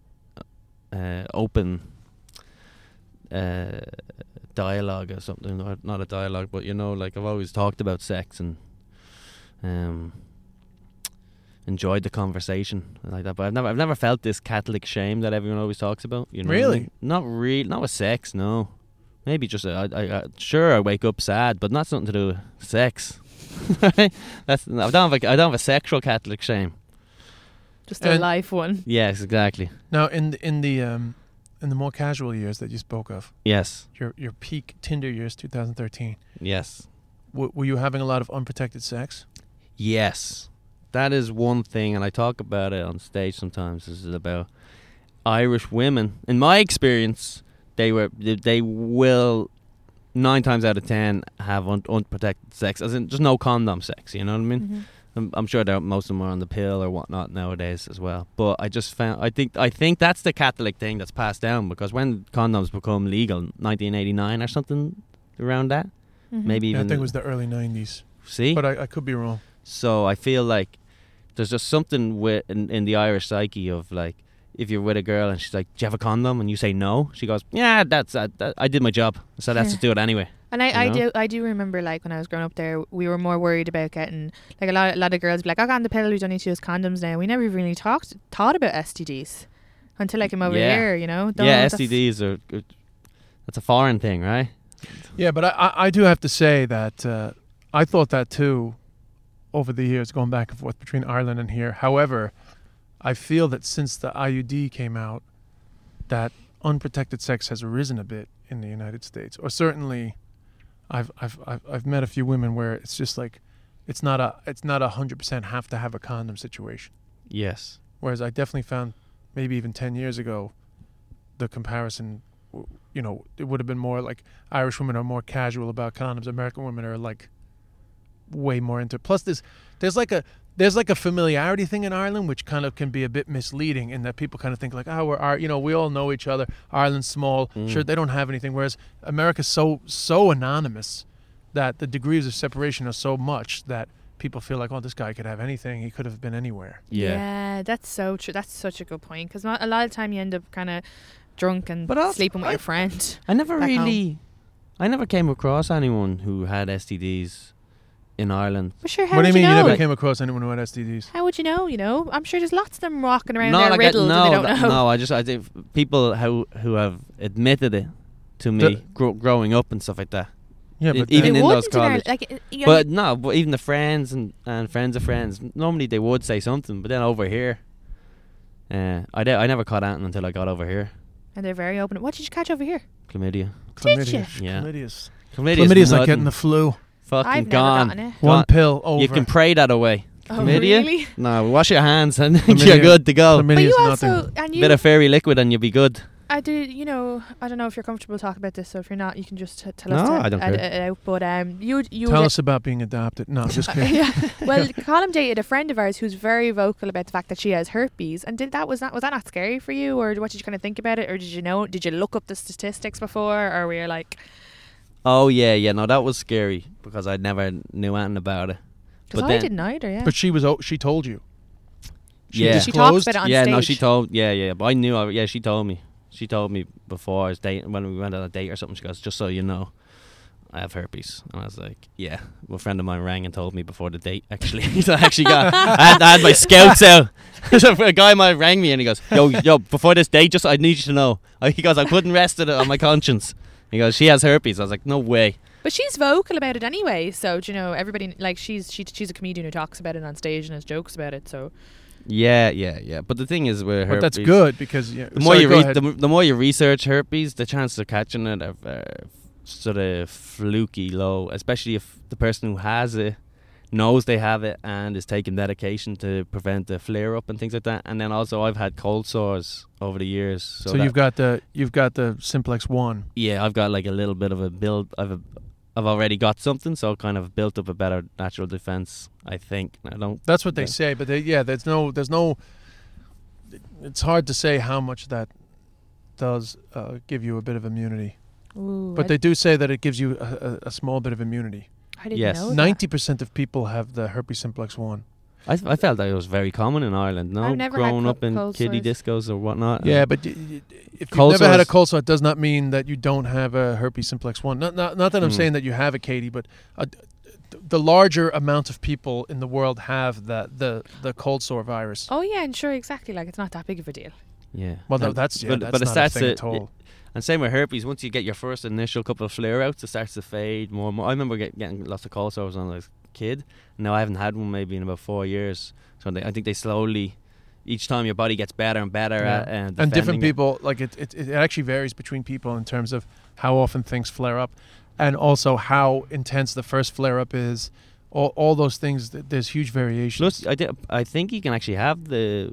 open dialogue or something, or not a dialogue, but like I've always talked about sex and enjoyed the conversation like that. But I've never felt this Catholic shame that everyone always talks about. You know what I Really? mean? Not with sex. No, maybe just sure I wake up sad, but not something to do with sex. I don't have a sexual Catholic shame. Just a And- life one. Yes, exactly. Now, in the more casual years that you spoke of, Yes, your peak Tinder years, 2013, yes, were you having a lot of unprotected sex? yes. That is one thing, and I talk about it on stage sometimes. This is about Irish women. In my experience, they will 9 times out of 10 have unprotected sex, as in just no condom sex. You know what I mean? Mm-hmm. I'm sure most of them are on the pill or whatnot nowadays as well. But I just found I think that's the Catholic thing that's passed down, because when condoms become legal, 1989 or something around that, maybe Yeah, even I think it was the early 90s, see. but I could be wrong. So I feel like there's just something in the Irish psyche of like, if you're with a girl and she's like, "Do you have a condom?" and you say no, she goes, "Yeah, I did my job, so let's just do it anyway." And I do remember, like, when I was growing up there, we were more worried about getting, like, a lot of girls be like, "I got on the pill, we don't need to use condoms now." We never really thought about STDs. until I came over Yeah. here. You know. Yeah, That's- STDs are that's a foreign thing, right? Yeah, but I do have to say that I thought that too over the years, going back and forth between Ireland and here. However, I feel that since the IUD came out, that unprotected sex has risen a bit in the United States. Or certainly, I've met a few women where it's just like it's not a 100% have to have a condom situation. Yes. Whereas I definitely found maybe even 10 years ago, the comparison, you know, it would have been more like Irish women are more casual about condoms. American women are like way more into it. Plus there's like a familiarity thing in Ireland, which kind of can be a bit misleading in that people kind of think like, we all know each other. Ireland's small. Sure, they don't have anything. Whereas America's so anonymous that the degrees of separation are so much that people feel like, oh, this guy could have anything. He could have been anywhere. Yeah, that's so true. That's such a good point, because a lot of the time you end up kind of drunk and But also, sleeping with your friend. I never back really, I never came across anyone who had STDs in Ireland. But sure, how What do you would mean know? you never came across anyone who had STDs? How would you know? You know, I'm sure there's lots of them walking around No, there like riddled and they don't know. No, I think people who have admitted it to me growing up and stuff like that. Yeah, but They even in those wouldn't in Ireland, colleges. like, you know, But no, but even the friends and friends of friends, normally they would say something, but then over here, I never caught anything until I got over here. and they're very open. What did you catch over here? Chlamydia. Did you? Yeah. Chlamydia's Chlamydia's like nothing. getting the flu. Fucking I've never gone. gotten it. One Gone. pill over. You can pray that away. Oh, Chlamydia? really? No, wash your hands and Chlamydia- you're good to go. But Chlamydia's you nothing. also, and you, Bit of fairy liquid and you'll be good. I do, you know, I don't know if you're comfortable talking about this, so if you're not, you can just tell us No, to I don't edit care. it out. But you Tell would- us about being adopted. No, just kidding. yeah. Well, Colin dated a friend of ours who's very vocal about the fact that she has herpes. And was that not scary for you, or what did you kind of think about it, or did you know? Did you look up the statistics before, or were you like? Oh yeah, no, that was scary because I never knew anything about it. Because But I then- didn't either. Yeah. But she told you. Yeah. She talked disclosed? about it on Yeah, stage. no, she told. Yeah, but I knew. Yeah, she told me. She told me before I was dating, when we went on a date or something. She goes, "Just so you know, I have herpes." And I was like, "Yeah." Well, a friend of mine rang and told me before the date. Actually, so I actually got. I had my scouts out. So a guy might rang me and he goes, "Yo, before this date, just I need you to know." He goes, "I couldn't rest it on my conscience." He goes, "She has herpes." I was like, "No way." But she's vocal about it anyway, so do you know, everybody, like, she's a comedian who talks about it on stage and has jokes about it. So Yeah. But the thing is, with herpes, But that's good because The more the more you research herpes, the chances of catching it are sort of fluky low, especially if the person who has it knows they have it and is taking medication to prevent the flare up and things like that. And then also, I've had cold sores over the years. So you've got the Simplex 1. Yeah, I've got like a little bit of a build. I've already got something, so kind of built up a better natural defense, I think. I don't. That's what they say, but there's no. It's hard to say how much that does give you a bit of immunity. ooh, But they do say that it gives you a small bit of immunity. I didn't Yes. know that. 90% of people have the herpes simplex 1. I felt that it was very common in Ireland. No, I've never had growing up in cold kiddie sores. discos or whatnot. Yeah, but if Cold you've never had a sores- cold sore, it does not mean that you don't have a herpes simplex 1. Not that I'm Mm. saying that you have it, Katie, but the larger amount of people in the world have the cold sore virus. Oh yeah, and sure, exactly. Like, it's not that big of a deal. Yeah. Well, no, And- that's but not it a starts thing to. at all. And same with herpes. Once you get your first initial couple of flare outs, it starts to fade more and more. I remember getting lots of cold sores when I was a kid. Now I haven't had one maybe in about 4 years. So I think they slowly, each time your body gets better and better at and defending different it. people, like it actually varies between people in terms of how often things flare up, and also how intense the first flare up is. All those things. There's huge variations. Plus, I think you can actually have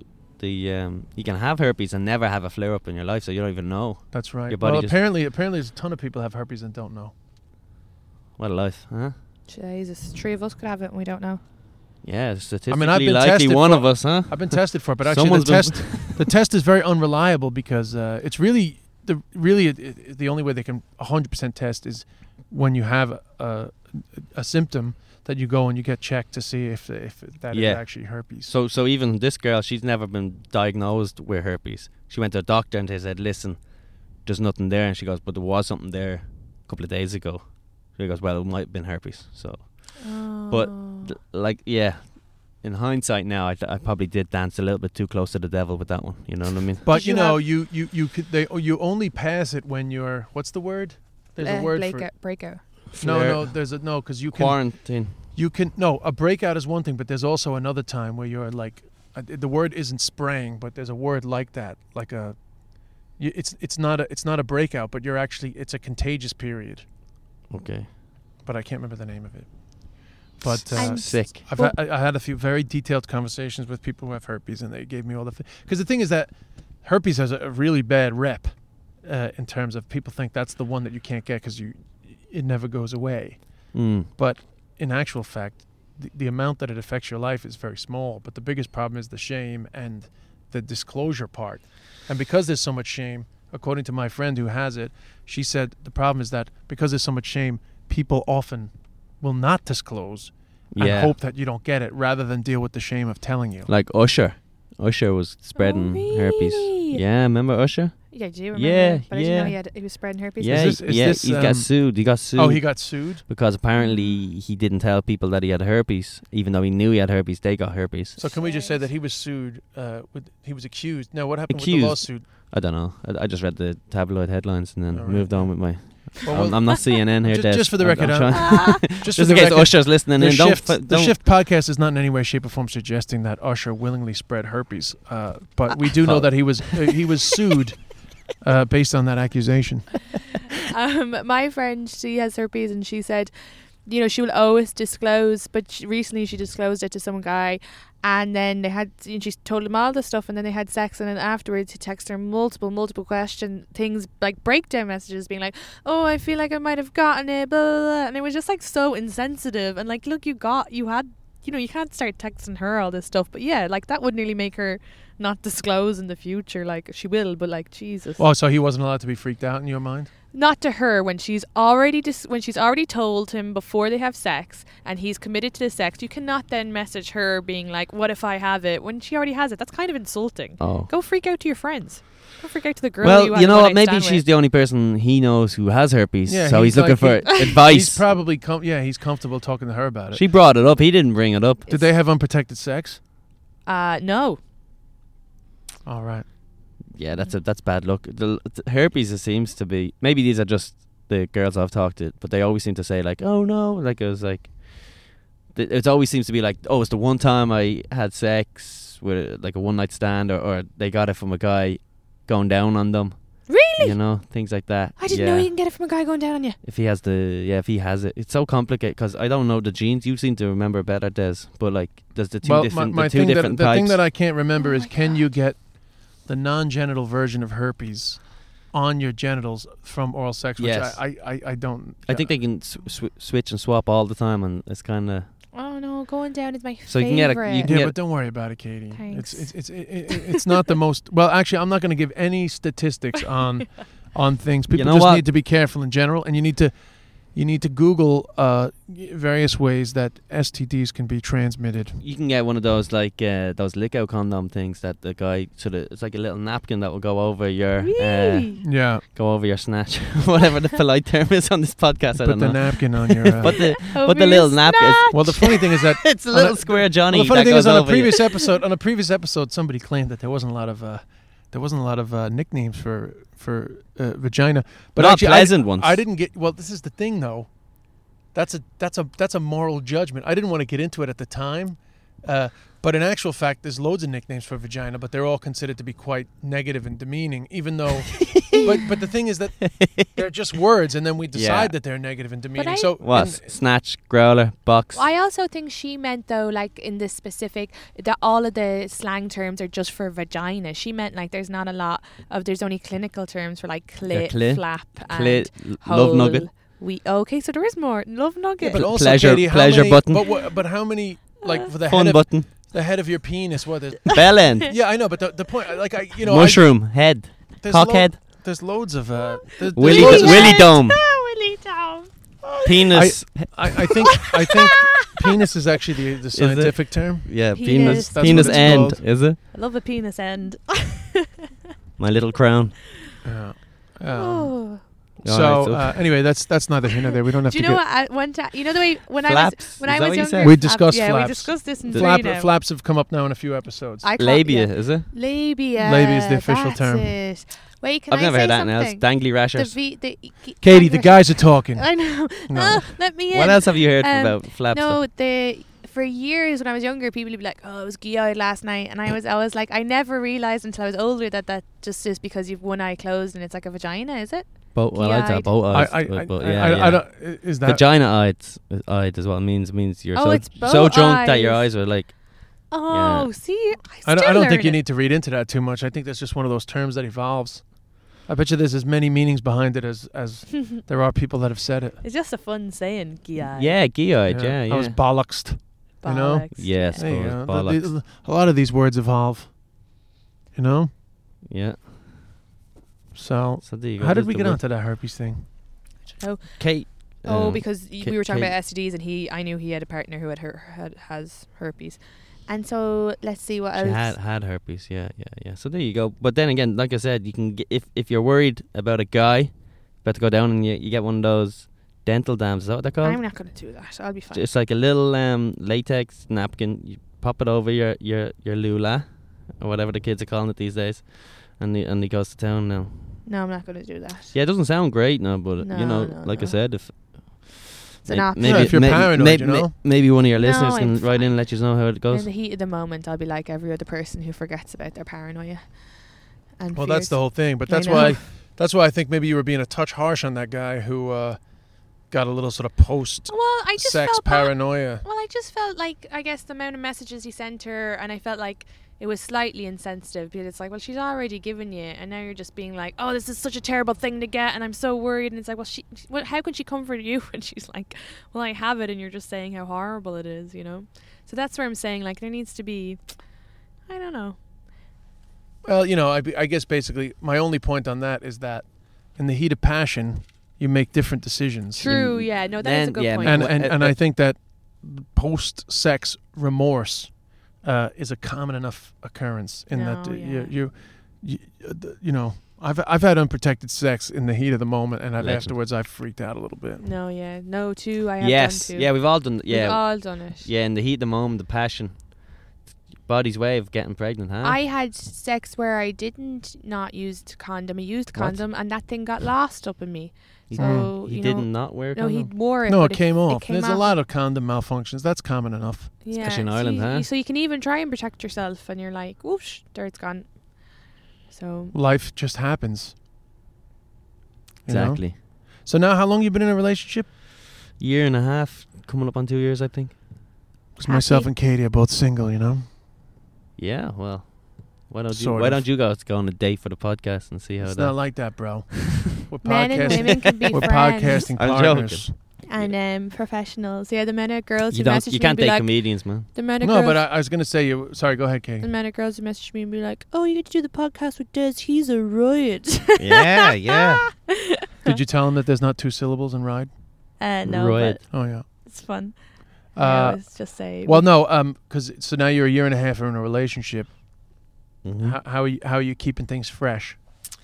you can have herpes and never have a flare up in your life, so you don't even know. That's right. Your body Well, just- apparently, there's a ton of people have herpes and don't know. What a life, huh? Jesus, 3 of us could have it and we don't know. Yeah, statistically I've been likely tested one for- of us, huh? I've been tested for it, but actually Someone's the test is very unreliable because it's really the only way they can 100% test is when you have a symptom that you go and you get checked to see if that is actually herpes. So even this girl, she's never been diagnosed with herpes. She went to a doctor and they said, "Listen, there's nothing there." And she goes, "But there was something there a couple of days ago." She goes, "Well, it might have been herpes." So, but in hindsight now, I probably did dance a little bit too close to the devil with that one. You know what I mean? But you know, you you only pass it when you're, what's the word? There's a word for it. Breakout. No, there's a because you can Quarantine. You can a breakout is one thing, but there's also another time where you're like, the word isn't spraying, but there's a word like that, like a. It's not a breakout, but you're actually, it's a contagious period. Okay. But I can't remember the name of it. But I'm sick. I had a few very detailed conversations with people who have herpes, and they gave me all the because the thing is that herpes has a really bad rep in terms of people think that's the one that you can't get because it never goes away. But in actual fact, the amount that it affects your life is very small. But the biggest problem is the shame and the disclosure part. And because there's so much shame, according to my friend who has it, she said the problem is that because there's so much shame, people often will not disclose and hope that you don't get it rather than deal with the shame of telling you. Like Usher. Usher was spreading herpes. Yeah, remember Usher? Yeah, do you remember? But I didn't know he was spreading herpes. Yeah, he got sued. He got sued. Oh, he got sued? Because apparently he didn't tell people that he had herpes. Even though he knew he had herpes, they got herpes. So can we just say that he was sued, he was accused? No, what happened with the lawsuit? I don't know. I just read the tabloid headlines and then moved on with my... I'm not CNN here, Des. Just for the record, just in case Usher's listening in. The Shift podcast is not in any way, shape, or form suggesting that Usher willingly spread herpes, but we do know that he was sued based on that accusation. My friend, she has herpes, and she said, you know, she will always disclose, but recently she disclosed it to some guy, and then she told him all the stuff, and then they had sex, and then afterwards he texted her multiple question things, like breakdown messages, being like, oh, I feel like I might have gotten it, blah, blah, blah. And it was just like so insensitive, and like, look, you had, you know, you can't start texting her all this stuff, but yeah, like that would nearly make her not disclose in the future. Like she will, but like, Jesus. Oh, so he wasn't allowed to be freaked out in your mind? Not to her, when she's already told him before they have sex and he's committed to the sex. You cannot then message her being like, what if I have it, when she already has it. That's kind of insulting. Go freak out to your friends. Go freak out to the girl. Well, you know what, maybe she's the only person he knows who has herpes, so he's looking for advice. He's probably he's comfortable talking to her about it. She brought it up, he didn't bring it up. Did they have unprotected sex? No. All right. Yeah, that's bad luck. The herpes, it seems to be, maybe these are just the girls I've talked to, but they always seem to say like, oh no, like it was like, it always seems to be like, oh, it's the one time I had sex with like a one night stand, or they got it from a guy going down on them. Really? You know, things like that. I didn't know you can get it from a guy going down on you. If he has it, it's so complicated because I don't know the genes. You seem to remember better, Des, but like, there's the two different types. The thing that I can't remember is, can you get the non-genital version of herpes on your genitals from oral sex? Which yes. I don't. I think they can switch and swap all the time, and it's kind of. Oh no, going down is my favorite. So you can get but don't worry about it, Katie. Thanks. It's not the most. Well, actually, I'm not going to give any statistics on things. People just need to be careful in general, and you need to Google various ways that STDs can be transmitted. You can get one of those like those lick-out condom things that the guy it's like a little napkin that will go over your go over your snatch, whatever the polite term is on this podcast. I don't know. Put the napkin on your. Put the little napkin. Well, the funny thing is that it's a little square Johnny. Well, the funny thing is, on a previous episode, somebody claimed that there wasn't a lot of nicknames for vagina, but not actually, pleasant ones. I didn't get. Well, this is the thing, though. That's a moral judgment. I didn't want to get into it at the time, but in actual fact, there's loads of nicknames for vagina, but they're all considered to be quite negative and demeaning. Even though, but the thing is that they're just words, and then we decide that they're negative and demeaning. So snatch, growler, box. I also think she meant, though, like in this specific, that all of the slang terms are just for vagina. She meant like there's not a lot of. There's only clinical terms for like clit, flap, and hole. Love nugget. So there is more love nugget. Yeah, but also, pleasure, Katie, pleasure button. But how many, like, for the fun head button? The head of your penis, what is bell end? Yeah, I know, but the point, like, mushroom head, cockhead. There's loads of Willy dome. Willy dome. Penis. I think penis is actually the scientific term. Yeah, penis. Penis end, called. Is it? I love a penis end. My little crown. Yeah. So anyway, that's neither here nor there. We don't have Do you to know get... what? One time, you know the way when Flaps? I Is that was what you younger, said? We discussed yeah, flaps. we discussed this in three now. Flaps have come up now in a few episodes. I call- Labia, yeah. is it? Labia. Labia is the official that's term. It. Wait, can I've I never say heard that else. something? Dangly rashers. Katie, the guys are talking. I know. No. Let me in. What else have you heard Um, about flaps? No, for years when I was younger, people would be like, "Oh, I was gee-eyed last night," and I was like, I never realized until I was older that just is because you've one eye closed and it's like a vagina, is it? Well, I'd say Gee-eyed. both eyes. I don't, is that... Vagina-eyed is what it means. It means you're It's so both drunk that your eyes. eyes are like... Oh, Yeah. see, I don't think you need to read into that too much. I think that's just one of those terms that evolves. I bet you there's as many meanings behind it as there are people that have said it. It's just a fun saying, gee-eyed. Yeah, gee-eyed, yeah. I was bollocksed. You know? Bollocks. Yeah, I There you suppose. go. Bollocks. A lot of these words evolve. You know? Yeah. So There you go. how did There's we the get word. onto that herpes thing? Kate. Because we were talking about STDs, and I knew he had a partner who has herpes, and so let's see what She else. had herpes, yeah. So there you go. But then again, like I said, you can get, if you're worried about a guy, about to go down and you get one of those dental dams. Is that what they're called? I'm not going to do that. I'll be fine. It's like a little latex napkin. You pop it over your lula, or whatever the kids are calling it these days, and he goes to town now. No, I'm not going to do that. Yeah, it doesn't sound great now, but No, like I no. said, if It's an option. Yeah, if you're paranoid, you know? maybe one of your No, listeners I'm can write in and let you know how it In goes. the heat of the moment, I'll be like every other person who forgets about their paranoia. And Well, that's fears. the whole thing. But I that's know. why I think maybe you were being a touch harsh on that guy who got a little sort of post-sex Well, I just felt paranoia. Well, I just felt like, I guess, the amount of messages he sent her, and I felt like it was slightly insensitive, because it's like, well, she's already given you, and now you're just being like, oh, this is such a terrible thing to get, and I'm so worried. And it's like, well, how can she comfort you when she's like, well, I have it, and you're just saying how horrible it is, you know? So that's where I'm saying, like, there needs to be, I don't know. Well, you know, I guess basically my only point on that is that in the heat of passion, you make different decisions. True, yeah, no, that is a good point. And I think that post-sex remorse is a common enough occurrence in that you know, I've had unprotected sex in the heat of the moment, and afterwards I've freaked out a little bit. No, yeah, no, too. I have Yes, done too. yeah, we've all done. Yeah, we've all done it. Yeah, in the heat of the moment, the passion, body's way of getting pregnant, huh? I had sex where I didn't not use condom. I used condom, and that thing got lost up in me. So he you did know, not wear a No, condom? he wore it. No, but it came off. came There's a off. lot of condom malfunctions. That's common enough. Yeah, Especially in Ireland, huh? So you can even try and protect yourself, and you're like, whoosh, there it's gone. So Life just happens. You know? Exactly. So now, how long you been in a relationship? Year and a half, coming up on 2 years, I think. Because myself and Katie are both single, you know. Yeah, well, why don't Sort you of. guys go on a date for the podcast and see how It's that? not like that, bro. We're Men and women can be We're friends. podcasting I'm partners. and professionals. Yeah, the men and girls you who don't. message You me can't and be date like, comedians, man. the men and No, girls. but I was going to say, sorry, go ahead, Katie. the men and girls who message me and be like, oh, you get to do the podcast with Des. He's a riot. yeah. Did you tell him that there's not 2 syllables in ride? No, Riot. but Oh, yeah. it's fun. I always just say. Well, no, because so now you're a year and a half in a relationship. Mhm. How are you keeping things fresh?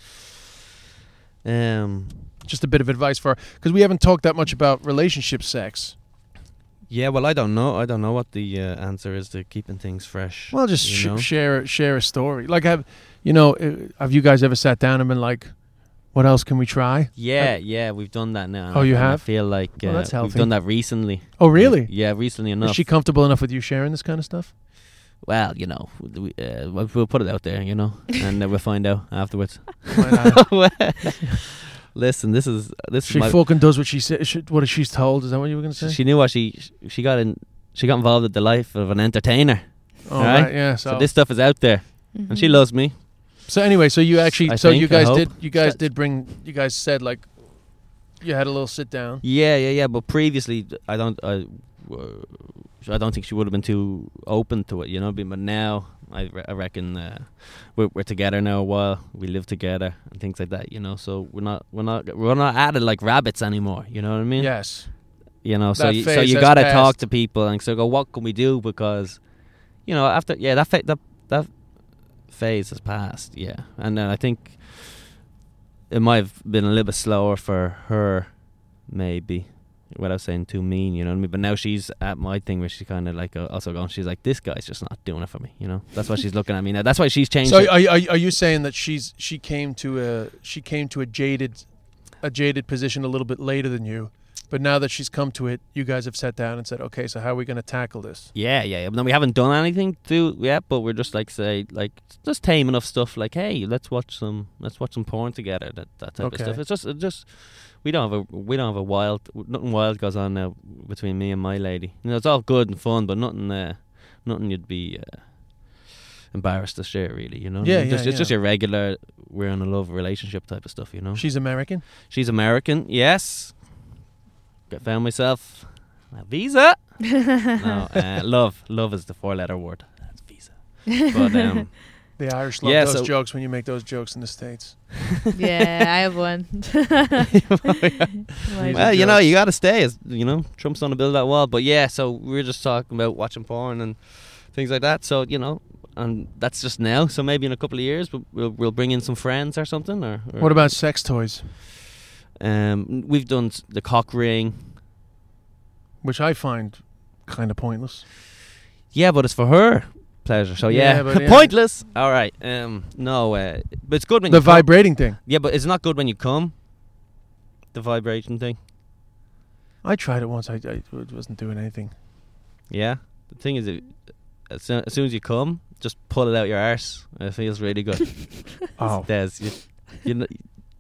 Um. Just a bit of advice because we haven't talked that much about relationship sex. Yeah. Well, I don't know. I don't know what the answer is to keeping things fresh. Well, just you know? share a story. Like, have you guys ever sat down and been like, what else can we try? Yeah, we've done that now. Oh, you and have? I feel like Well, that's we've healthy. done that recently. Oh, really? Yeah, recently enough. Is she comfortable enough with you sharing this kind of stuff? Well, you know, we'll put it out there, you know, and we'll find out afterwards. Why not? Listen, this is She my, fucking does what she said. What she's told. Is that what you were going to say? she knew what she got in. She got involved with the life of an entertainer. Oh, right? right, yeah. So this stuff is out there, and she loves me. So anyway, so you actually, I so think, you I guys hope. you guys said like, you had a little sit down. Yeah. But previously, I don't think she would have been too open to it, you know. But now, I reckon we're together now a while. We live together and things like that, you know. So we're not at it like rabbits anymore. You know what I mean? Yes. You know, so That you phase has gotta passed. talk to people and so go, what can we do? Because, you know, after that. that phase has passed, yeah. And then I think, it might have been a little bit slower for her, maybe, without saying too mean, you know what I mean? But now she's at my thing where she's kind of like also going, she's like, this guy's just not doing it for me, you know? That's why she's looking at me now. That's why she's changed. So are you saying that she came to a jaded position a little bit later than you, but now that she's come to it, you guys have sat down and said, okay, so how are we going to tackle this? Yeah. But we haven't done anything yet, but we're just like just tame enough stuff. Like, hey, let's watch some porn together. That type of stuff. It's just we don't have a nothing wild goes on now between me and my lady. You know, it's all good and fun, but nothing you'd be embarrassed to share, really. You know, it's just your regular we're in a love relationship type of stuff. You know, she's American. She's American. Yes. Found myself a visa. No, love is the 4-letter word. That's visa. But the Irish love those jokes when you make those jokes in the States. Yeah, I have one. Well, you know, you got to stay. As you know, Trump's going to build that wall. But yeah, so we were just talking about watching porn and things like that. So you know, and that's just now. So maybe in a couple of years, we'll bring in some friends or something. Or what about sex toys? We've done the cock ring, which I find kind of pointless. Yeah, but it's for her pleasure. So yeah. Pointless. All right. No, but it's good when the vibrating thing. Yeah, but it's not good when you come. The vibration thing. I tried it once. I wasn't doing anything. Yeah. The thing is, as soon as you come, just pull it out your arse. It feels really good. Oh, Des, you know.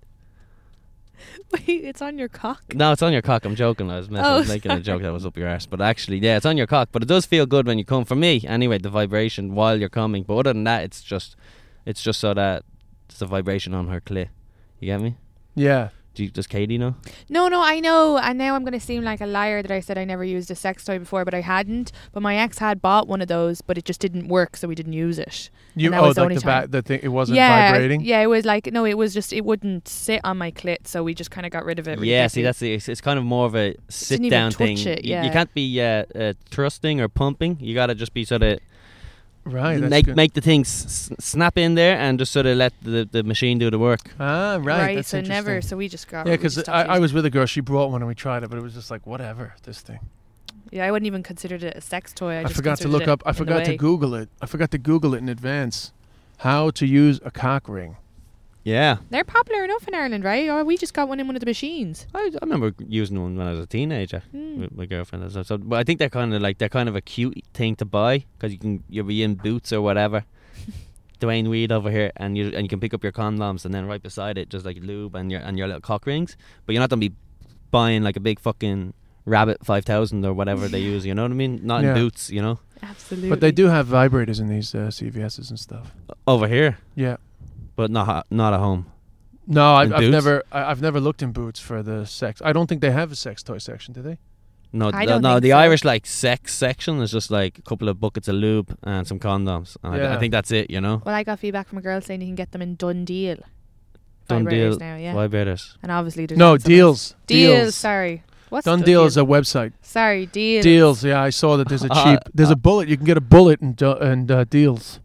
Wait, it's on your cock? No, it's on your cock. I'm joking. I was making a joke that was up your arse. But actually, yeah, it's on your cock. But it does feel good when you come. For me, anyway, the vibration while you're coming. But other than that, it's just so that it's a vibration on her clit. You get me? Yeah. Does Katie know? No, I know. And now I'm going to seem like a liar that I said I never used a sex toy before, but I hadn't. But my ex had bought one of those, but it just didn't work, so we didn't use it. The thing, it wasn't vibrating? Yeah, it was like, no, it was just, it wouldn't sit on my clit, so we just kind of got rid of it. Really quickly. See, it's kind of more of a sit-down thing. It, you can't be thrusting or pumping. You got to just be sort of... Right, make the thing snap in there and just sort of let the machine do the work. Ah, right. That's so never. So we just got. Yeah, because I was with a girl. She brought one and we tried it, but it was just like whatever. This thing. Yeah, I wouldn't even consider it a sex toy. I forgot to look up. I forgot to Google it. I forgot to Google it in advance. How to use a cock ring. Yeah, they're popular enough in Ireland, right? Or we just got one in one of the machines. I remember using one when I was a teenager with my girlfriend. So, but I think they're kind of a cute thing to buy because you'll be in Boots or whatever. Dwayne Weed over here, and you can pick up your condoms, and then right beside it just like lube and your little cock rings. But you're not gonna be buying like a big fucking Rabbit 5000 or whatever they use. You know what I mean? Not in Boots, you know. Absolutely. But they do have vibrators in these CVSs and stuff. Over here. Yeah. But not at home. No, I've never looked in Boots for the sex. I don't think they have a sex toy section, do they? No, the Irish like sex section is just like a couple of buckets of lube and some condoms. And I think that's it, you know. Well, I got feedback from a girl saying you can get them in Dundeal. Dundeal now, yeah. Vibrators. And obviously there's Deals. Deals, sorry. What's Dundeal is a website. Sorry, Deals. Deals, yeah, I saw that there's there's a bullet. You can get a bullet and Deals.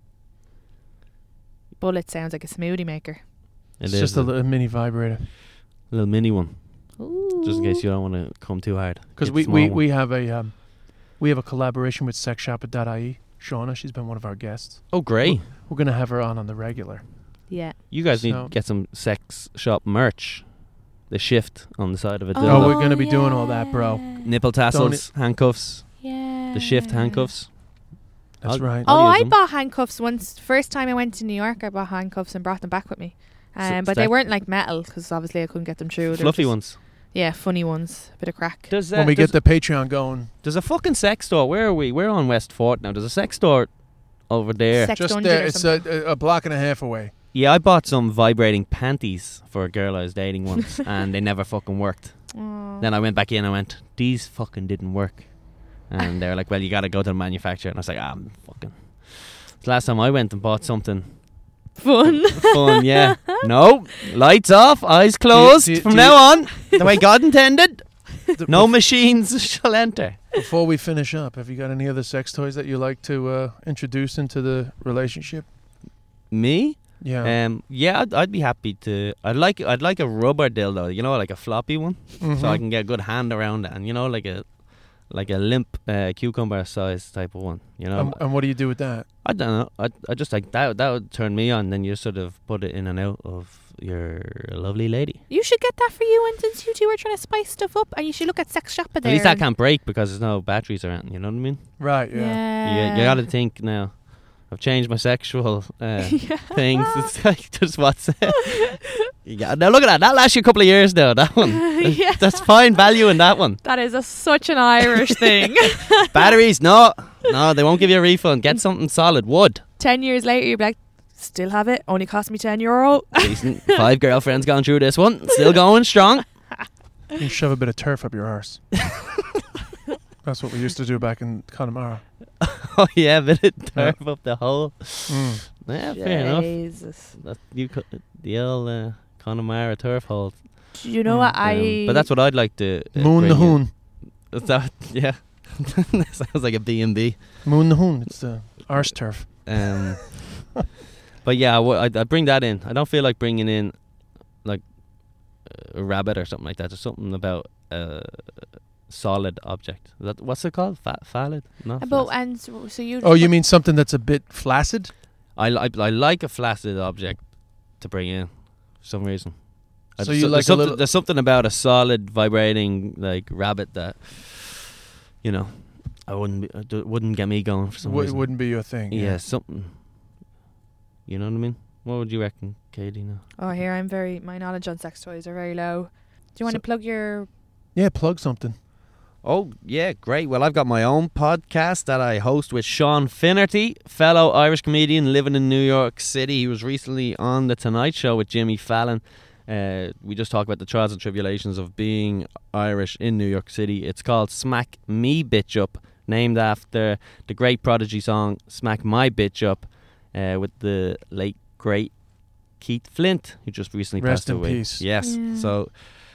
Bullet sounds like a smoothie maker. It's just a little mini vibrator. A little mini one. Ooh. Just in case you don't want to come too hard. Because we have a collaboration with sexshop.ie. Shauna, she's been one of our guests. Oh, great. We're going to have her on the regular. Yeah. You guys need to get some sex shop merch. The shift on the side of it. Oh, we're going to be doing all that, bro. Nipple tassels, handcuffs. Yeah. The shift handcuffs. That's right. I bought handcuffs once. First time I went to New York, I bought handcuffs and brought them back with me. But they weren't like metal because obviously I couldn't get them through. Fluffy ones. Yeah, funny ones. A bit of crack. When we get the Patreon going. There's a fucking sex store. Where are we? We're on West Fort now. There's a sex store over there. Just there. It's a block and a half away. Yeah, I bought some vibrating panties for a girl I was dating once and they never fucking worked. Aww. Then I went back in and I went, these fucking didn't work. And they were like, well, you got to go to the manufacturer. And I was like, I'm fucking... The last time I went and bought something... Fun, yeah. No, lights off, eyes closed. From now on, the way God intended, no machines shall enter. Before we finish up, have you got any other sex toys that you like to introduce into the relationship? Me? Yeah. Yeah, I'd be happy to. I'd like a rubber dildo, you know, like a floppy one, so I can get a good hand around it, and you know, like a limp cucumber size type of one, you know. And what do you do with that? I don't know. I just like that would turn me on. Then you sort of put it in and out of your lovely lady. You should get that for you, and since you two are trying to spice stuff up, and you should look at Sex Shop there. At least that can't break because there's no batteries around. You know what I mean? Right. Yeah. You got to think now. I've changed my sexual things. It's like just what's. Now look at that. That lasts you a couple of years now. That one. That's fine value in that one. That is such an Irish thing. Batteries, no, they won't give you a refund. Get something solid. Wood. 10 years later, you'd be like, still have it. Only cost me €10. Decent. 5 girlfriends gone through this one. Still going strong. You shove a bit of turf up your arse. That's what we used to do back in Connemara. Oh yeah, a bit of turf up the hole. Yeah, fair enough. The old Connemara turf hole. Do you know what But that's what I'd like to. Moon the Hoon. Is that, yeah. That sounds like a B&B. Moon the Hoon. It's the arse turf. But yeah, I'd bring that in. I don't feel like bringing in like a rabbit or something like that. There's something about solid object. What's it called? Fallid? No. You mean something that's a bit flaccid? I like a flaccid object to bring in for some reason. So you like there's something about a solid vibrating like rabbit that, you know, wouldn't get me going for some reason. It wouldn't be your thing. Yeah, something. You know what I mean? What would you reckon, Katie? Now? Oh, here my knowledge on sex toys are very low. Do you want to plug your? Yeah, plug something. Oh, yeah, great. Well, I've got my own podcast that I host with Sean Finnerty, fellow Irish comedian living in New York City. He was recently on The Tonight Show with Jimmy Fallon. We just talk about the trials and tribulations of being Irish in New York City. It's called Smack Me Bitch Up, named after the great Prodigy song Smack My Bitch Up, with the late, great Keith Flint, who just recently passed away. Rest in peace. Yes. Yeah. So,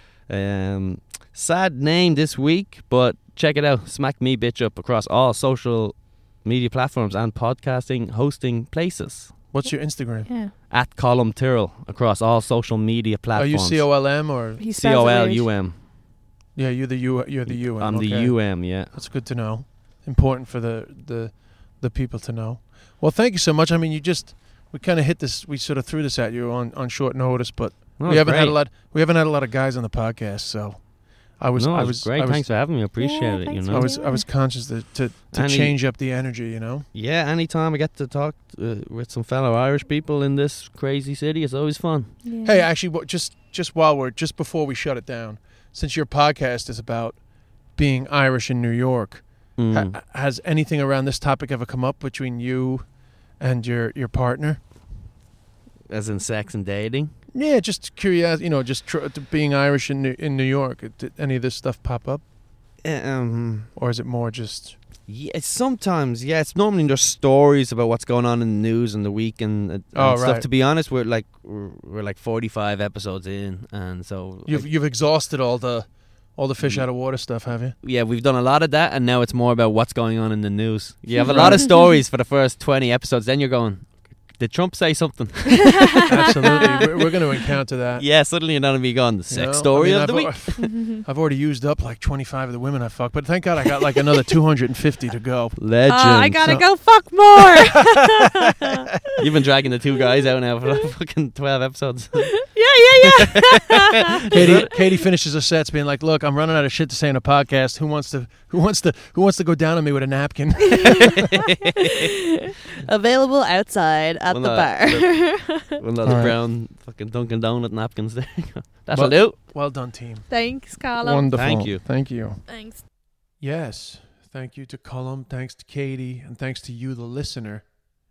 sad name this week, but check it out. Smack Me Bitch Up across all social media platforms and podcasting hosting places. What's your Instagram? Yeah. At Colum Tyrrell across all social media platforms. Are you COLM or COLUM? Yeah, you're the UM. I'm the UM. Yeah. That's good to know. Important for the people to know. Well, thank you so much. I mean, we kind of hit this. We sort of threw this at you on short notice, but we haven't had a lot. We haven't had a lot of guys on the podcast, so I was great. Thanks for having me. I appreciate it. You know, I was conscious to change up the energy. You know. Yeah. Anytime I get to talk with some fellow Irish people in this crazy city, it's always fun. Yeah. Hey, actually, just before we shut it down, since your podcast is about being Irish in New York, has anything around this topic ever come up between you and your partner? As in sex and dating? Yeah, just curious. You know, just being Irish in New York. Did any of this stuff pop up? Or is it more just? Yeah, sometimes. Yeah, it's normally there's stories about what's going on in the news and the week and stuff. Right. To be honest, we're like 45 episodes in, and so you've exhausted all the fish out of water stuff, have you? Yeah, we've done a lot of that, and now it's more about what's going on in the news. You have a lot of stories for the first 20 episodes. Then you're going, did Trump say something? Absolutely. We're going to encounter that. Yeah, suddenly you're not going to be gone. The sex story of the week. I've already used up like 25 of the women I fucked, but thank God I got like another 250 to go. Legend. I got to go fuck more. You've been dragging the two guys out now for fucking 12 episodes. Yeah. Katie finishes her sets being like, "Look, I'm running out of shit to say in a podcast. Who wants to go down on me with a napkin?" Available outside at the bar. One of those brown fucking Dunkin' Donut napkins there. That'll do. Well done, team. Thanks, Colum. Wonderful. Thank you. Thanks. Yes. Thank you to Colum. Thanks to Katie. And thanks to you, the listener.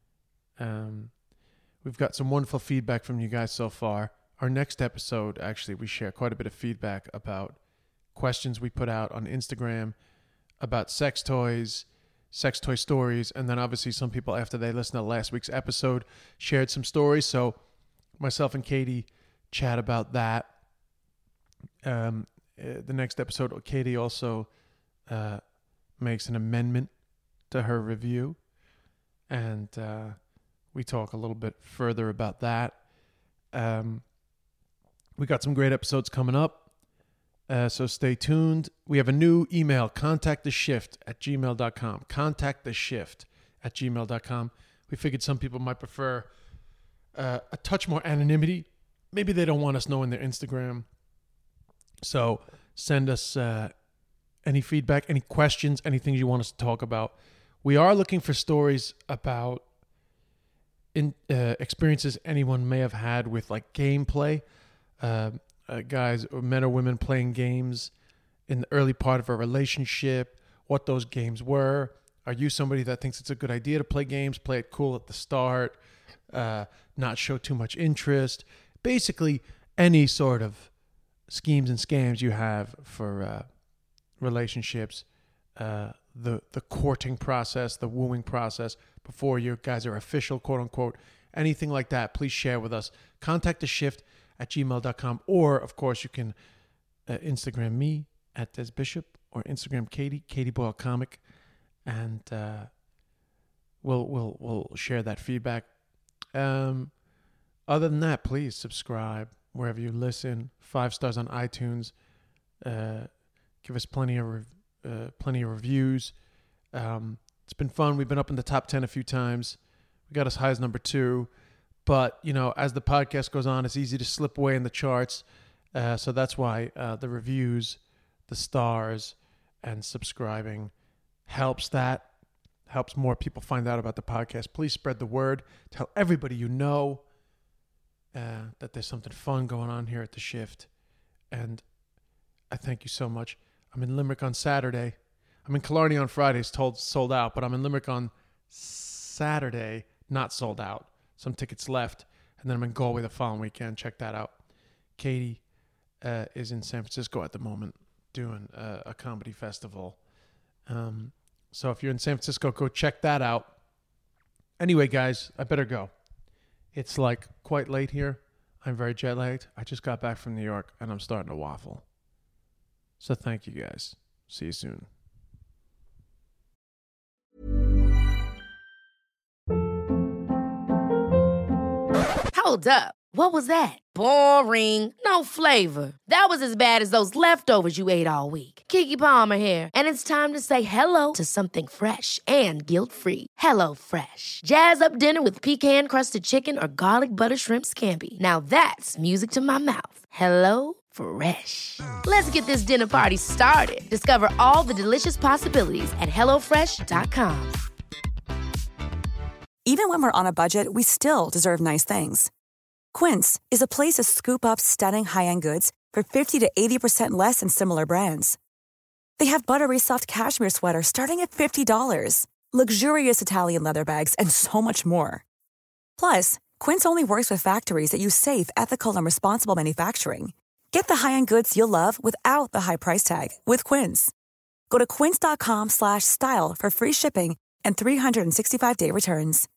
We've got some wonderful feedback from you guys so far. Our next episode, actually, we share quite a bit of feedback about questions we put out on Instagram about sex toys, sex toy stories, and then obviously some people, after they listened to last week's episode, shared some stories. So myself and Katie chat about that. The next episode, Katie also makes an amendment to her review, and we talk a little bit further about that. We got some great episodes coming up, so stay tuned. We have a new email, contactttheshift@gmail.com. Contactttheshift@gmail.com. We figured some people might prefer a touch more anonymity. Maybe they don't want us knowing their Instagram. So send us any feedback, any questions, anything you want us to talk about. We are looking for stories about experiences anyone may have had with like gameplay. Guys, men or women playing games in the early part of a relationship, what those games were. Are you somebody that thinks it's a good idea to play games, play it cool at the start, not show too much interest? Basically, any sort of schemes and scams you have for relationships, the courting process, the wooing process before you guys are official, quote unquote, anything like that, please share with us. Contactttheshift@gmail.com, or of course you can Instagram me at Des Bishop, or Instagram Katie Boyle Comic, and we'll share that feedback. Other than that, please subscribe wherever you listen. 5 stars on iTunes. Give us plenty of reviews. It's been fun. We've been up in the top 10 a few times. We got as high as number 2. But, you know, as the podcast goes on, it's easy to slip away in the charts. So that's why the reviews, the stars, and subscribing helps more people find out about the podcast. Please spread the word. Tell everybody you know that there's something fun going on here at The Shift. And I thank you so much. I'm in Limerick on Saturday. I'm in Killarney on Friday. It's sold out, but I'm in Limerick on Saturday, not sold out. Some tickets left. And then I'm in Galway the following weekend. Check that out. Katie is in San Francisco at the moment doing a comedy festival. So if you're in San Francisco, go check that out. Anyway, guys, I better go. It's like quite late here. I'm very jet lagged. I just got back from New York and I'm starting to waffle. So thank you guys. See you soon. Hold up. What was that? Boring. No flavor. That was as bad as those leftovers you ate all week. Keke Palmer here. And it's time to say hello to something fresh and guilt-free. Hello Fresh. Jazz up dinner with pecan-crusted chicken or garlic butter shrimp scampi. Now that's music to my mouth. Hello Fresh. Let's get this dinner party started. Discover all the delicious possibilities at HelloFresh.com. Even when we're on a budget, we still deserve nice things. Quince is a place to scoop up stunning high-end goods for 50 to 80% less than similar brands. They have buttery soft cashmere sweaters starting at $50, luxurious Italian leather bags, and so much more. Plus, Quince only works with factories that use safe, ethical, and responsible manufacturing. Get the high-end goods you'll love without the high price tag with Quince. Go to quince.com/style for free shipping and 365-day returns.